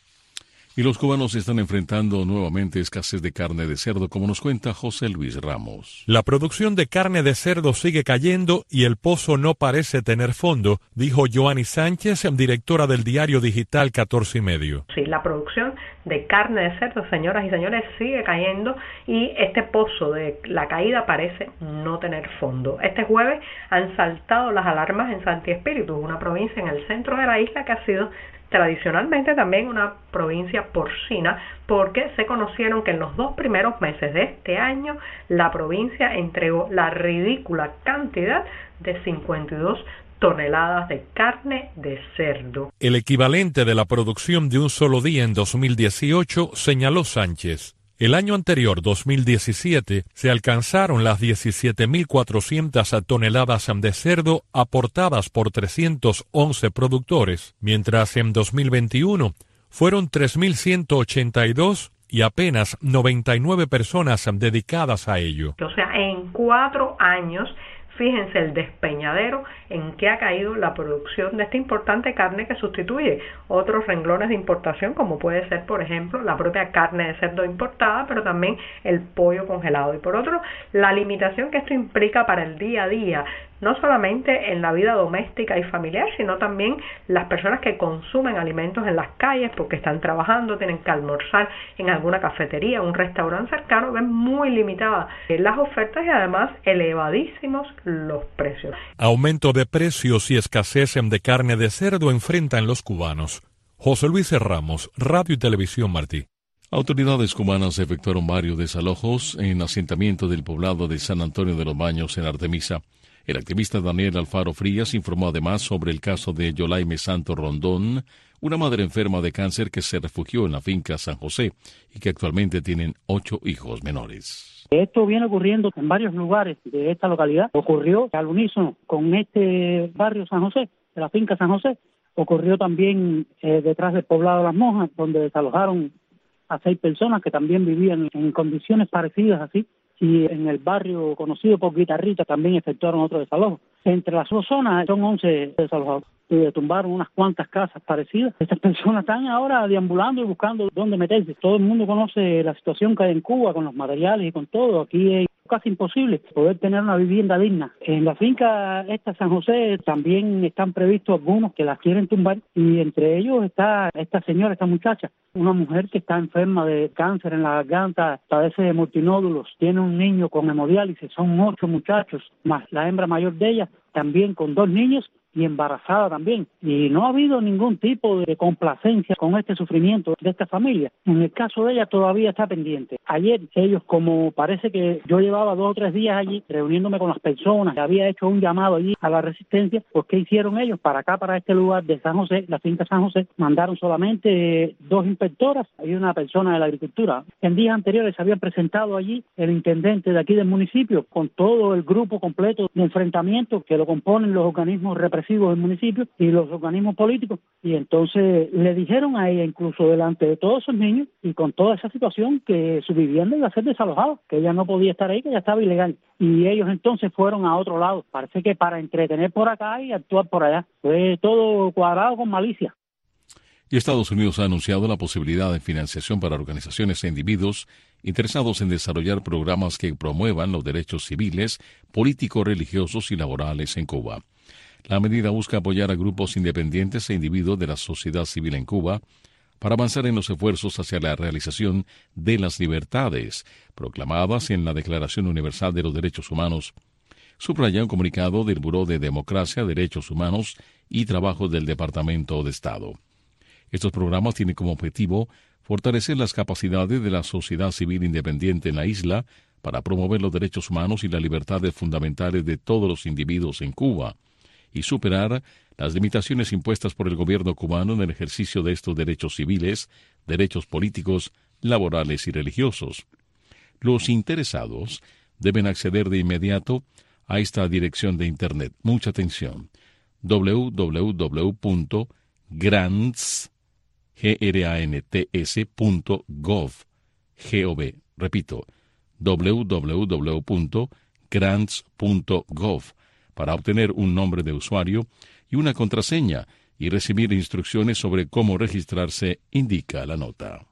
Y los cubanos están enfrentando nuevamente escasez de carne de cerdo, como nos cuenta José Luis Ramos. La producción de carne de cerdo sigue cayendo y el pozo no parece tener fondo, dijo Joanny Sánchez, directora del diario digital 14 y medio. Sí, la producción de carne de cerdo, señoras y señores, sigue cayendo y este pozo de la caída parece no tener fondo. Este jueves han saltado las alarmas en Santi Espíritu, una provincia en el centro de la isla que ha sido tradicionalmente también una provincia porcina, porque se conocieron que en los 2 primeros meses de este año la provincia entregó la ridícula cantidad de 52 toneladas de carne de cerdo. El equivalente de la producción de un solo día en 2018, señaló Sánchez. El año anterior, 2017, se alcanzaron las 17.400 toneladas de cerdo aportadas por 311 productores, mientras en 2021 fueron 3.182 y apenas 99 personas dedicadas a ello. O sea, en 4 años, fíjense el despeñadero en que ha caído la producción de esta importante carne que sustituye otros renglones de importación, como puede ser, por ejemplo, la propia carne de cerdo importada, pero también el pollo congelado. Y por otro, la limitación que esto implica para el día a día, no solamente en la vida doméstica y familiar, sino también las personas que consumen alimentos en las calles porque están trabajando, tienen que almorzar en alguna cafetería, un restaurante cercano, ven muy limitadas las ofertas y además elevadísimos los precios. Aumento de precios y escasez de carne de cerdo enfrentan los cubanos. José Luis Ramos, Radio y Televisión Martí. Autoridades cubanas efectuaron varios desalojos en asentamiento del poblado de San Antonio de los Baños en Artemisa. El activista Daniel Alfaro Frías informó además sobre el caso de Yolaime Santo Rondón, una madre enferma de cáncer que se refugió en la finca San José y que actualmente tienen 8 hijos menores. Esto viene ocurriendo en varios lugares de esta localidad. Ocurrió al unísono con este barrio San José, de la finca San José. Ocurrió también detrás del poblado de Las Monjas, donde desalojaron a 6 personas que también vivían en condiciones parecidas así. Y en el barrio conocido por Guitarrita también efectuaron otro desalojo. Entre las 2 zonas son 11 desalojados. Tumbaron unas cuantas casas parecidas. Estas personas están ahora deambulando y buscando dónde meterse. Todo el mundo conoce la situación que hay en Cuba con los materiales y con todo. Aquí es casi imposible poder tener una vivienda digna. En la finca esta San José también están previstos algunos que las quieren tumbar, y entre ellos está esta señora, esta muchacha, una mujer que está enferma de cáncer en la garganta, padece de multinódulos, tiene un niño con hemodiálisis, son 8 muchachos, más la hembra mayor de ella, también con 2 niños y embarazada también. Y no ha habido ningún tipo de complacencia con este sufrimiento de esta familia. En el caso de ella todavía está pendiente. Ayer ellos, como parece que yo llevaba 2 o 3 días allí reuniéndome con las personas, había hecho un llamado allí a la resistencia, pues ¿qué hicieron ellos? Para acá, para este lugar de San José, la finca San José, mandaron solamente 2 inspectoras y una persona de la agricultura. En días anteriores se habían presentado allí el intendente de aquí del municipio con todo el grupo completo de enfrentamiento que lo componen los organismos represivos del municipio y los organismos políticos, y entonces le dijeron a ella, incluso delante de todos esos niños y con toda esa situación, que su vivienda iba a ser desalojada, que ella no podía estar ahí, que ya estaba ilegal, y ellos entonces fueron a otro lado, parece que para entretener por acá y actuar por allá. Fue todo cuadrado con malicia. Y Estados Unidos ha anunciado la posibilidad de financiación para organizaciones e individuos interesados en desarrollar programas que promuevan los derechos civiles, políticos, religiosos y laborales en Cuba. La medida busca apoyar a grupos independientes e individuos de la sociedad civil en Cuba para avanzar en los esfuerzos hacia la realización de las libertades proclamadas en la Declaración Universal de los Derechos Humanos, subraya un comunicado del Buró de Democracia, Derechos Humanos y Trabajo del Departamento de Estado. Estos programas tienen como objetivo fortalecer las capacidades de la sociedad civil independiente en la isla para promover los derechos humanos y las libertades fundamentales de todos los individuos en Cuba, y superar las limitaciones impuestas por el gobierno cubano en el ejercicio de estos derechos civiles, derechos políticos, laborales y religiosos. Los interesados deben acceder de inmediato a esta dirección de Internet. Mucha atención: www.grants.gov. Repito, www.grants.gov, para obtener un nombre de usuario y una contraseña y recibir instrucciones sobre cómo registrarse, indica la nota.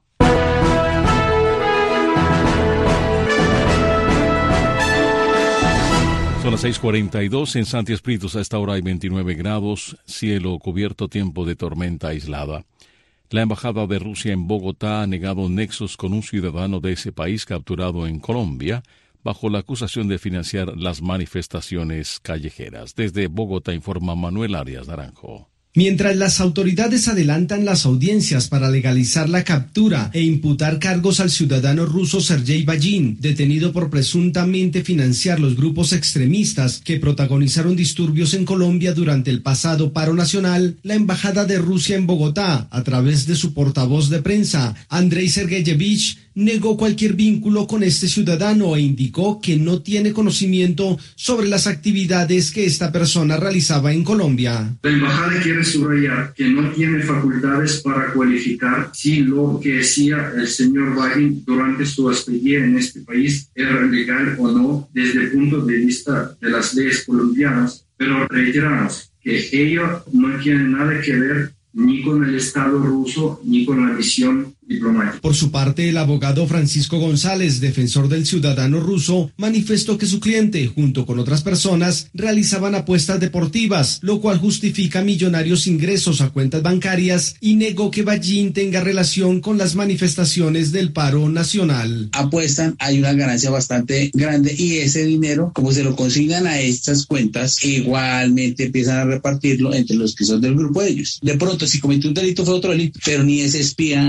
Son las 6:42 en Santi Espíritus. A esta hora hay 29 grados, cielo cubierto, tiempo de tormenta aislada. La Embajada de Rusia en Bogotá ha negado nexos con un ciudadano de ese país capturado en Colombia bajo la acusación de financiar las manifestaciones callejeras. Desde Bogotá informa Manuel Arias Naranjo. Mientras las autoridades adelantan las audiencias para legalizar la captura e imputar cargos al ciudadano ruso Sergei Ballín, detenido por presuntamente financiar los grupos extremistas que protagonizaron disturbios en Colombia durante el pasado paro nacional, la Embajada de Rusia en Bogotá, a través de su portavoz de prensa, Andrei Sergeyevich, negó cualquier vínculo con este ciudadano e indicó que no tiene conocimiento sobre las actividades que esta persona realizaba en Colombia. La embajada quiere subrayar que no tiene facultades para cualificar si lo que hacía el señor Biden durante su estadía en este país era legal o no desde el punto de vista de las leyes colombianas, pero reiteramos que ello no tiene nada que ver ni con el Estado ruso ni con la misión diplomática. Por su parte, el abogado Francisco González, defensor del ciudadano ruso, manifestó que su cliente, junto con otras personas, realizaban apuestas deportivas, lo cual justifica millonarios ingresos a cuentas bancarias, y negó que Ballín tenga relación con las manifestaciones del paro nacional. Apuestan, hay una ganancia bastante grande y ese dinero, como se lo consignan a estas cuentas, igualmente empiezan a repartirlo entre los que son del grupo de ellos. De pronto, si cometió un delito fue otro delito, pero ni es espía, ni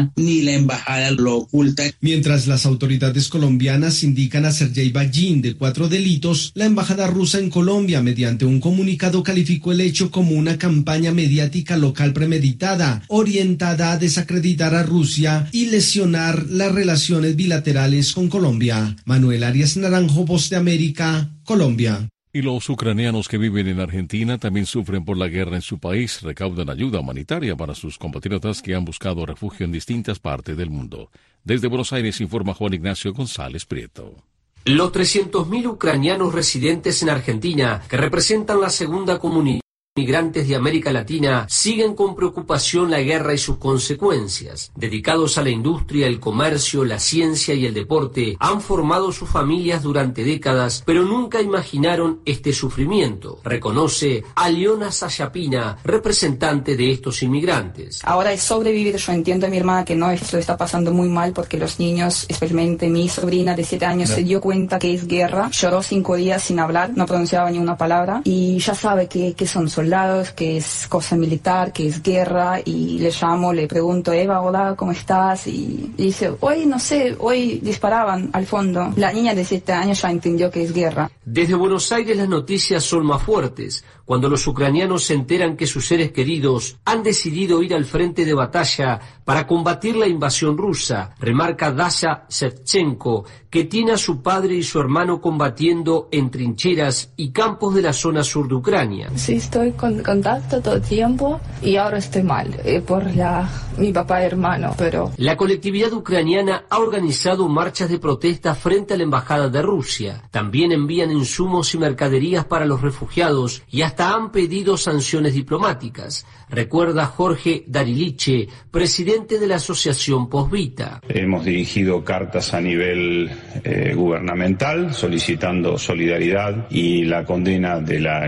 la embajada lo oculta. Mientras las autoridades colombianas indican a Sergei Baghin de 4 delitos, la embajada rusa en Colombia, mediante un comunicado, calificó el hecho como una campaña mediática local premeditada, orientada a desacreditar a Rusia y lesionar las relaciones bilaterales con Colombia. Manuel Arias Naranjo, Voz de América, Colombia. Y los ucranianos que viven en Argentina también sufren por la guerra en su país, recaudan ayuda humanitaria para sus compatriotas que han buscado refugio en distintas partes del mundo. Desde Buenos Aires informa Juan Ignacio González Prieto. Los 300.000 ucranianos residentes en Argentina, que representan la segunda comunidad migrantes de América Latina, siguen con preocupación la guerra y sus consecuencias. Dedicados a la industria, el comercio, la ciencia y el deporte, han formado sus familias durante décadas, pero nunca imaginaron este sufrimiento, reconoce Aliona Sayapina, representante de estos inmigrantes. Ahora es sobrevivir. Yo entiendo a mi hermana que no, esto está pasando muy mal porque los niños, especialmente mi sobrina de 7 años, se dio cuenta que es guerra, lloró 5 días sin hablar, no pronunciaba ni una palabra y ya sabe que son soldados, que es cosa militar, que es guerra, y le llamo, le pregunto, Eva, hola, ¿cómo estás? Y dice, hoy no sé, hoy disparaban al fondo. La niña de 7 años ya entendió que es guerra. Desde Buenos Aires las noticias son más fuertes. Cuando los ucranianos se enteran que sus seres queridos han decidido ir al frente de batalla para combatir la invasión rusa, remarca Dasha Shevchenko, que tiene a su padre y su hermano combatiendo en trincheras y campos de la zona sur de Ucrania. Sí, estoy con contacto todo el tiempo y ahora estoy mal por mi papá y hermano, pero... La colectividad ucraniana ha organizado marchas de protesta frente a la embajada de Rusia. También envían insumos y mercaderías para los refugiados y hasta han pedido sanciones diplomáticas. Recuerda Jorge Dariliche, presidente de la asociación Posvita. Hemos dirigido cartas a nivel gubernamental solicitando solidaridad y la condena de la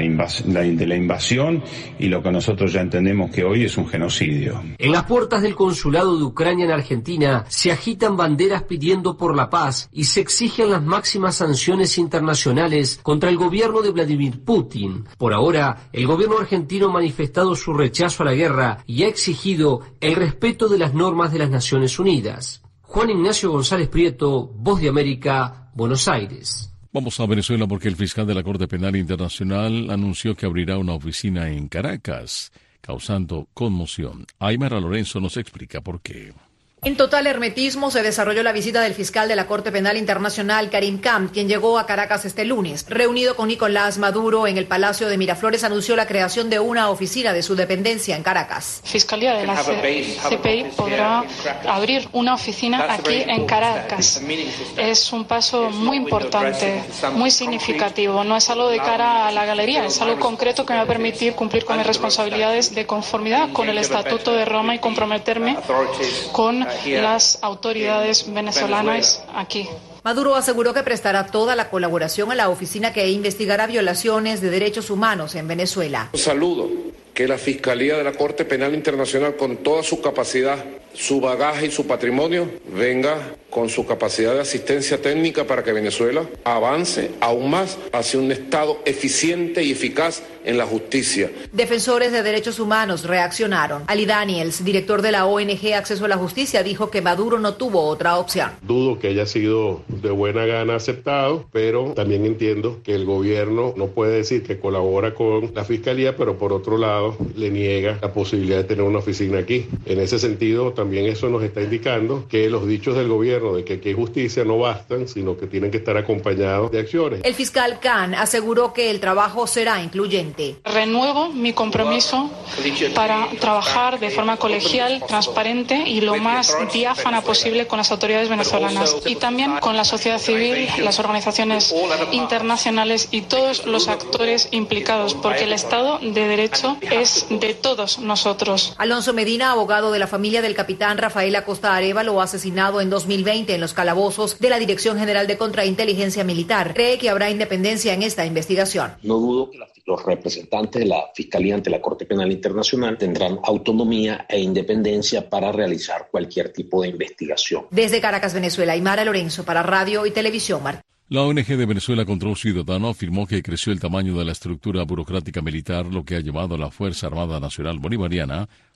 invasión y lo que nosotros ya entendemos que hoy es un genocidio. En las puertas del consulado de Ucrania en Argentina se agitan banderas pidiendo por la paz y se exigen las máximas sanciones internacionales contra el gobierno de Vladimir Putin. Por ahora, el gobierno argentino ha manifestado su rechazo a la guerra y ha exigido el respeto de las normas de las Naciones Unidas. Juan Ignacio González Prieto, Voz de América, Buenos Aires. Vamos a Venezuela porque el fiscal de la Corte Penal Internacional anunció que abrirá una oficina en Caracas, causando conmoción. Aymara Lorenzo nos explica por qué. En total hermetismo se desarrolló la visita del fiscal de la Corte Penal Internacional, Karim Khan, quien llegó a Caracas este lunes. Reunido con Nicolás Maduro en el Palacio de Miraflores, anunció la creación de una oficina de su dependencia en Caracas. Fiscalía de la CPI podrá abrir una oficina aquí en Caracas. Es un paso muy importante, muy significativo. No es algo de cara a la galería, es algo concreto que me va a permitir cumplir con mis responsabilidades de conformidad con el Estatuto de Roma y comprometerme con las autoridades venezolanas aquí. Maduro aseguró que prestará toda la colaboración a la oficina que investigará violaciones de derechos humanos en Venezuela. Saludo que la Fiscalía de la Corte Penal Internacional, con toda su capacidad, su bagaje y su patrimonio, venga con su capacidad de asistencia técnica para que Venezuela avance aún más hacia un Estado eficiente y eficaz en la justicia. Defensores de derechos humanos reaccionaron. Ali Daniels, director de la ONG Acceso a la Justicia, dijo que Maduro no tuvo otra opción. Dudo que haya sido de buena gana aceptado, pero también entiendo que el gobierno no puede decir que colabora con la Fiscalía, pero por otro lado le niega la posibilidad de tener una oficina aquí. En ese sentido, también eso nos está indicando que los dichos del gobierno de que aquí hay justicia no bastan, sino que tienen que estar acompañados de acciones. El fiscal Khan aseguró que el trabajo será incluyente. Renuevo mi compromiso para trabajar de forma colegial, transparente y lo más diáfana posible con las autoridades venezolanas y también con la sociedad civil, las organizaciones internacionales y todos los actores implicados, porque el Estado de Derecho es de todos nosotros. Alonso Medina, abogado de la familia del capitán Rafael Acosta Arévalo, asesinado en 2020 en los calabozos de la Dirección General de Contrainteligencia Militar, cree que habrá independencia en esta investigación. No dudo que los representantes de la Fiscalía ante la Corte Penal Internacional tendrán autonomía e independencia para realizar cualquier tipo de investigación. Desde Caracas, Venezuela, Aymara Lorenzo para Radio y Televisión Martí. La ONG de Venezuela Control Ciudadano afirmó que creció el tamaño de la estructura burocrática militar, lo que ha llevado a la Fuerza Armada Nacional Bolivariana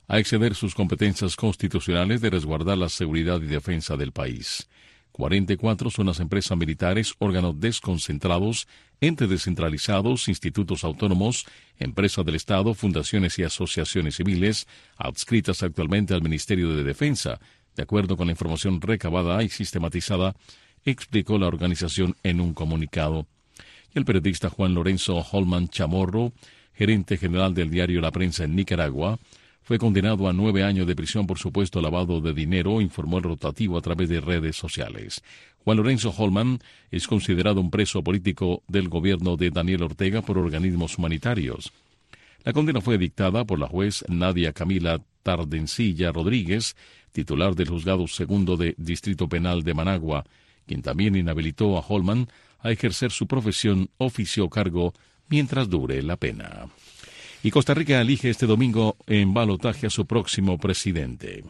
a exceder sus competencias constitucionales de resguardar la seguridad y defensa del país. 44 son las empresas militares, órganos desconcentrados, entes descentralizados, institutos autónomos, empresas del Estado, fundaciones y asociaciones civiles, adscritas actualmente al Ministerio de Defensa, de acuerdo con la información recabada y sistematizada, explicó la organización en un comunicado. Y el periodista Juan Lorenzo Holman Chamorro, gerente general del diario La Prensa en Nicaragua, fue condenado a 9 años de prisión por supuesto lavado de dinero, informó el rotativo a través de redes sociales. Juan Lorenzo Holman es considerado un preso político del gobierno de Daniel Ortega por organismos humanitarios. La condena fue dictada por la juez Nadia Camila Tardencilla Rodríguez, titular del Juzgado Segundo de Distrito Penal de Managua, quien también inhabilitó a Holman a ejercer su profesión, oficio o cargo mientras dure la pena. Y Costa Rica elige este domingo en balotaje a su próximo presidente.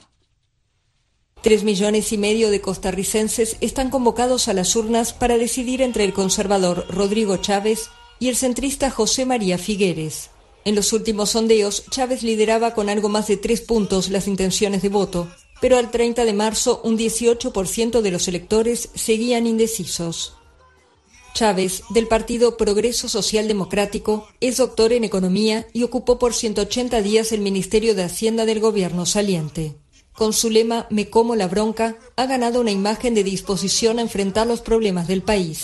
3,5 millones de costarricenses están convocados a las urnas para decidir entre el conservador Rodrigo Chávez y el centrista José María Figueres. En los últimos sondeos, Chávez lideraba con algo más de 3 puntos las intenciones de voto, pero al 30 de marzo un 18% de los electores seguían indecisos. Chávez, del partido Progreso Social Democrático, es doctor en Economía y ocupó por 180 días el Ministerio de Hacienda del gobierno saliente. Con su lema «Me como la bronca», ha ganado una imagen de disposición a enfrentar los problemas del país.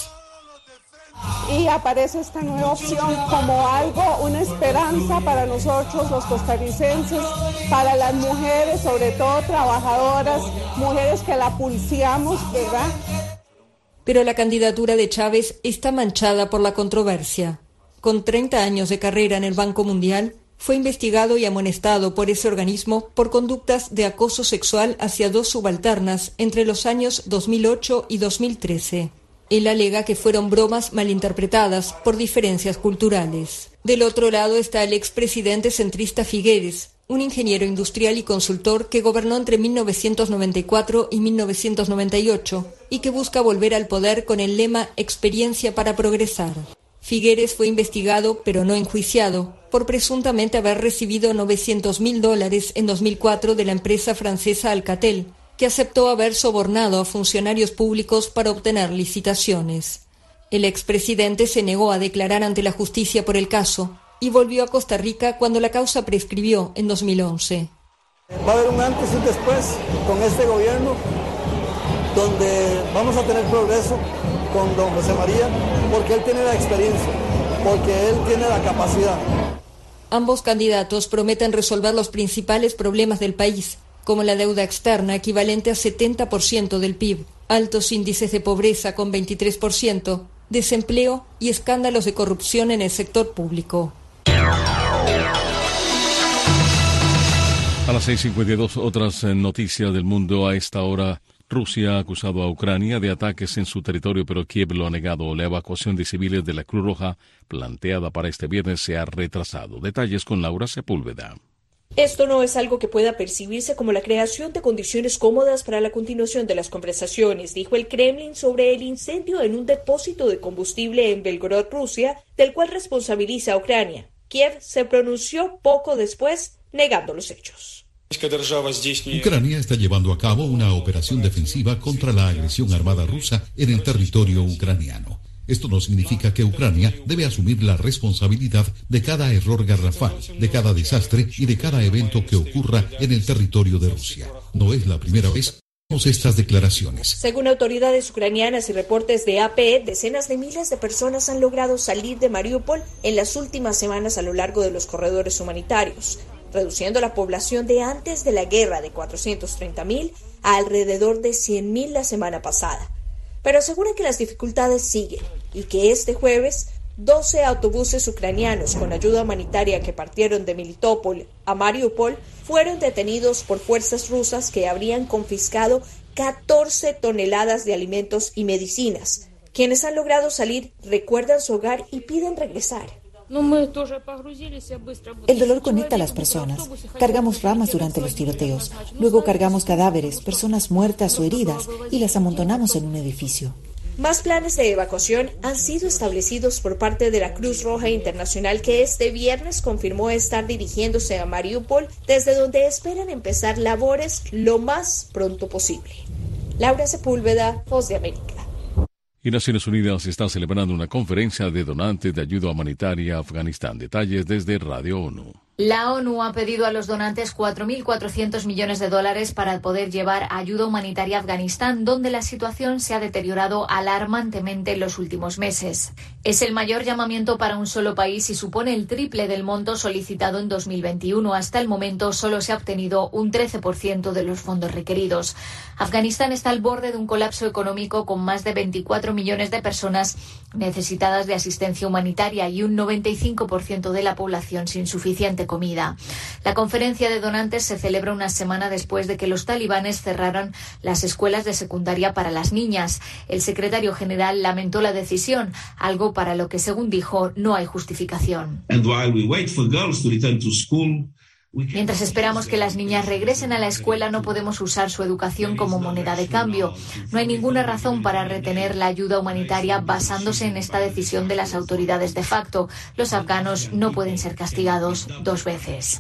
Y aparece esta nueva opción como algo, una esperanza para nosotros los costarricenses, para las mujeres, sobre todo trabajadoras, mujeres que la pulseamos, ¿verdad? Pero la candidatura de Chávez está manchada por la controversia. Con 30 años de carrera en el Banco Mundial, fue investigado y amonestado por ese organismo por conductas de acoso sexual hacia 2 subalternas entre los años 2008 y 2013. Él alega que fueron bromas malinterpretadas por diferencias culturales. Del otro lado está el expresidente centrista Figueres, un ingeniero industrial y consultor que gobernó entre 1994 y 1998 y que busca volver al poder con el lema «Experiencia para progresar». Figueres fue investigado, pero no enjuiciado, por presuntamente haber recibido $900,000 en 2004 de la empresa francesa Alcatel, que aceptó haber sobornado a funcionarios públicos para obtener licitaciones. El expresidente se negó a declarar ante la justicia por el caso y volvió a Costa Rica cuando la causa prescribió en 2011. Va a haber un antes y un después con este gobierno, donde vamos a tener progreso con don José María, porque él tiene la experiencia, porque él tiene la capacidad. Ambos candidatos prometen resolver los principales problemas del país, como la deuda externa equivalente a 70% del PIB, altos índices de pobreza con 23%, desempleo y escándalos de corrupción en el sector público. A las 6:52, otras noticias del mundo a esta hora. Rusia ha acusado a Ucrania de ataques en su territorio, pero Kiev lo ha negado. La evacuación de civiles de la Cruz Roja, planteada para este viernes, se ha retrasado. Detalles con Laura Sepúlveda. Esto no es algo que pueda percibirse como la creación de condiciones cómodas para la continuación de las conversaciones, dijo el Kremlin sobre el incendio en un depósito de combustible en Belgorod, Rusia, del cual responsabiliza a Ucrania. Kiev se pronunció poco después, negando los hechos. Ucrania está llevando a cabo una operación defensiva contra la agresión armada rusa en el territorio ucraniano. Esto no significa que Ucrania debe asumir la responsabilidad de cada error garrafal, de cada desastre y de cada evento que ocurra en el territorio de Rusia. No es la primera vez que vemos estas declaraciones. Según autoridades ucranianas y reportes de AP, decenas de miles de personas han logrado salir de Mariupol en las últimas semanas a lo largo de los corredores humanitarios, reduciendo la población de antes de la guerra de 430,000 a alrededor de 100,000 la semana pasada. Pero asegura que las dificultades siguen y que este jueves 12 autobuses ucranianos con ayuda humanitaria que partieron de Melitopol a Mariupol fueron detenidos por fuerzas rusas que habrían confiscado 14 toneladas de alimentos y medicinas. Quienes han logrado salir recuerdan su hogar y piden regresar. El dolor conecta a las personas. Cargamos ramas durante los tiroteos. Luego cargamos cadáveres, personas muertas o heridas, y las amontonamos en un edificio. Más planes de evacuación han sido establecidos por parte de la Cruz Roja Internacional, que este viernes confirmó estar dirigiéndose a Mariupol, desde donde esperan empezar labores lo más pronto posible. Laura Sepúlveda, Voz de América. Y Naciones Unidas está celebrando una conferencia de donantes de ayuda humanitaria a Afganistán. Detalles desde Radio ONU. La ONU ha pedido a los donantes 4.400 millones de dólares para poder llevar ayuda humanitaria a Afganistán, donde la situación se ha deteriorado alarmantemente en los últimos meses. Es el mayor llamamiento para un solo país y supone el triple del monto solicitado en 2021. Hasta el momento solo se ha obtenido un 13% de los fondos requeridos. Afganistán está al borde de un colapso económico, con más de 24 millones de personas necesitadas de asistencia humanitaria y un 95% de la población sin suficiente comida. La conferencia de donantes se celebra una semana después de que los talibanes cerraran las escuelas de secundaria para las niñas. El secretario general lamentó la decisión, algo para lo que, según dijo, no hay justificación. Mientras esperamos que las niñas regresen a la escuela, no podemos usar su educación como moneda de cambio. No hay ninguna razón para retener la ayuda humanitaria basándose en esta decisión de las autoridades de facto. Los afganos no pueden ser castigados 2 veces.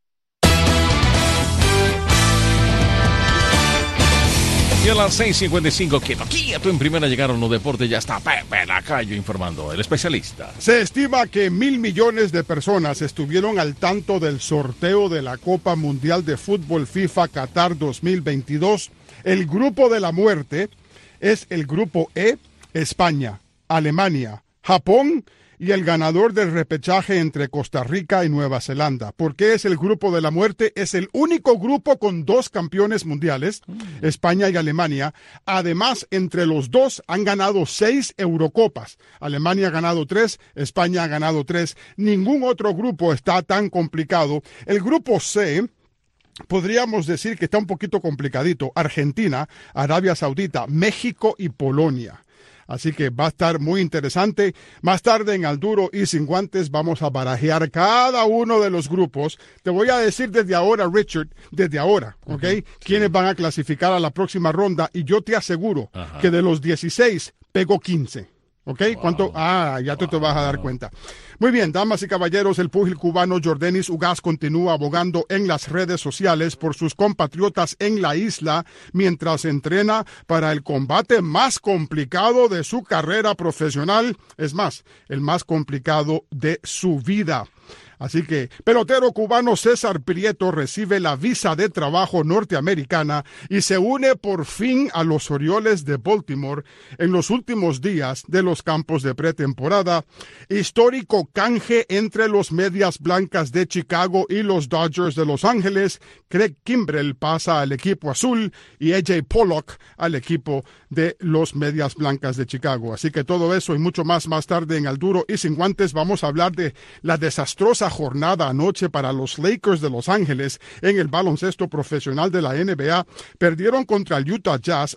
Y a las 6:55, quieto en primera llegaron los deportes, ya está Pepe Lacayo informando, el especialista. Se estima que 1.000 millones de personas estuvieron al tanto del sorteo de la Copa Mundial de Fútbol FIFA Qatar 2022. El grupo de la muerte es el grupo E: España, Alemania, Japón y el ganador del repechaje entre Costa Rica y Nueva Zelanda. ¿Por qué es el grupo de la muerte? Es el único grupo con 2 campeones mundiales, España y Alemania. Además, entre los dos han ganado 6 Eurocopas. Alemania ha ganado 3, España ha ganado 3. Ningún otro grupo está tan complicado. El grupo C, podríamos decir que está un poquito complicadito. Argentina, Arabia Saudita, México y Polonia. Así que va a estar muy interesante. Más tarde en Al Duro y Sin Guantes vamos a barajear cada uno de los grupos. Te voy a decir desde ahora, Richard, desde ahora, ¿ok? Quiénes van a clasificar a la próxima ronda, y yo te aseguro que de los 16 pego 15. ¿Ok? Wow. ¿Cuánto? Ya tú te vas a dar cuenta. Muy bien, damas y caballeros, el púgil cubano Yordenis Ugas continúa abogando en las redes sociales por sus compatriotas en la isla mientras entrena para el combate más complicado de su carrera profesional. Es más, el más complicado de su vida. Así que, pelotero cubano César Prieto recibe la visa de trabajo norteamericana y se une por fin a los Orioles de Baltimore en los últimos días de los campos de pretemporada. Histórico canje entre los Medias Blancas de Chicago y los Dodgers de Los Ángeles. Craig Kimbrell pasa al equipo azul y A.J. Pollock al equipo de los Medias Blancas de Chicago. Así que todo eso y mucho más tarde en Al Duro y Sin Guantes. Vamos a hablar de la desastrosa jornada anoche para los Lakers de Los Ángeles en el baloncesto profesional de la NBA. Perdieron contra el Utah Jazz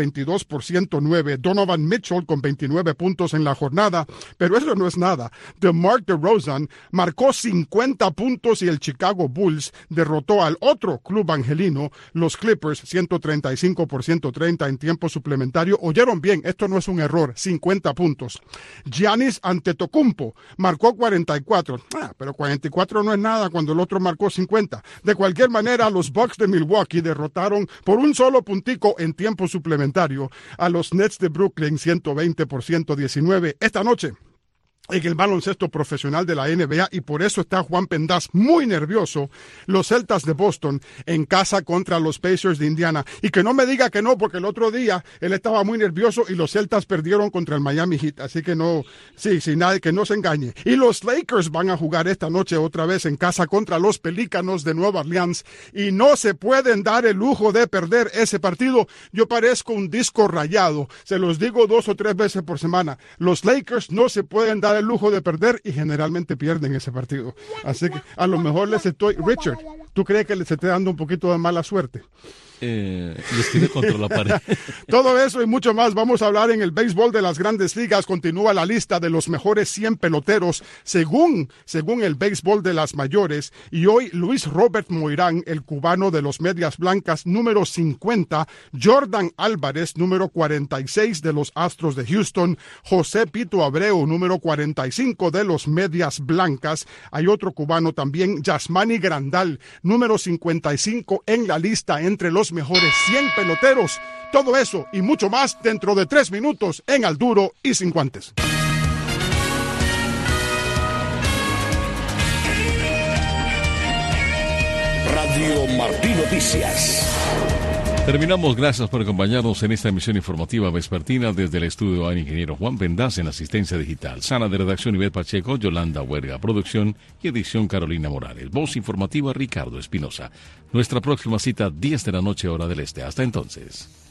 122-109. Donovan Mitchell con 29 puntos en la jornada, pero eso no es nada. DeMar DeRozan marcó 50 puntos y el Chicago Bulls derrotó al otro club angelino, los Clippers, 135-130 en tiempo suplementario. Oyeron bien, esto no es un error, 50 puntos. Giannis Antetokounmpo marcó 44, pero 44 no es nada cuando el otro marcó 50. De cualquier manera, los Bucks de Milwaukee derrotaron por un solo puntico en tiempo suplementario a los Nets de Brooklyn 120-119 esta noche en el baloncesto profesional de la NBA, y por eso está Juan Pendaz muy nervioso. Los Celtas de Boston en casa contra los Pacers de Indiana. Y que no me diga que no, porque el otro día él estaba muy nervioso y los Celtas perdieron contra el Miami Heat. Así que no, nadie, que no se engañe. Y los Lakers van a jugar esta noche otra vez en casa contra los Pelícanos de Nueva Orleans y no se pueden dar el lujo de perder ese partido. Yo parezco un disco rayado. Se los digo 2 o 3 veces por semana. Los Lakers no se pueden dar el lujo de perder y generalmente pierden ese partido. Así que a lo mejor les estoy... Richard, ¿tú crees que les esté dando un poquito de mala suerte? y escribe contra la pared. Todo eso y mucho más vamos a hablar en el béisbol de las Grandes Ligas. Continúa la lista de los mejores 100 peloteros según el béisbol de las mayores. Y hoy Luis Robert Moirán, el cubano de los Medias Blancas, número 50. Jordan Álvarez, número 46 de los Astros de Houston. José Pito Abreu, número 45 de los Medias Blancas. Hay otro cubano también, Yasmani Grandal, número 55 en la lista entre los mejores 100 peloteros. Todo eso y mucho más dentro de 3 minutos en Al Duro y Sin Guantes. Radio Martí Noticias. Terminamos, gracias por acompañarnos en esta emisión informativa vespertina desde el estudio al ingeniero Juan Vendaz en asistencia digital, Sala de redacción Ivette Pacheco, Yolanda Huerga, producción y edición Carolina Morales, voz informativa Ricardo Espinosa. Nuestra próxima cita 10 de la noche hora del este. Hasta entonces.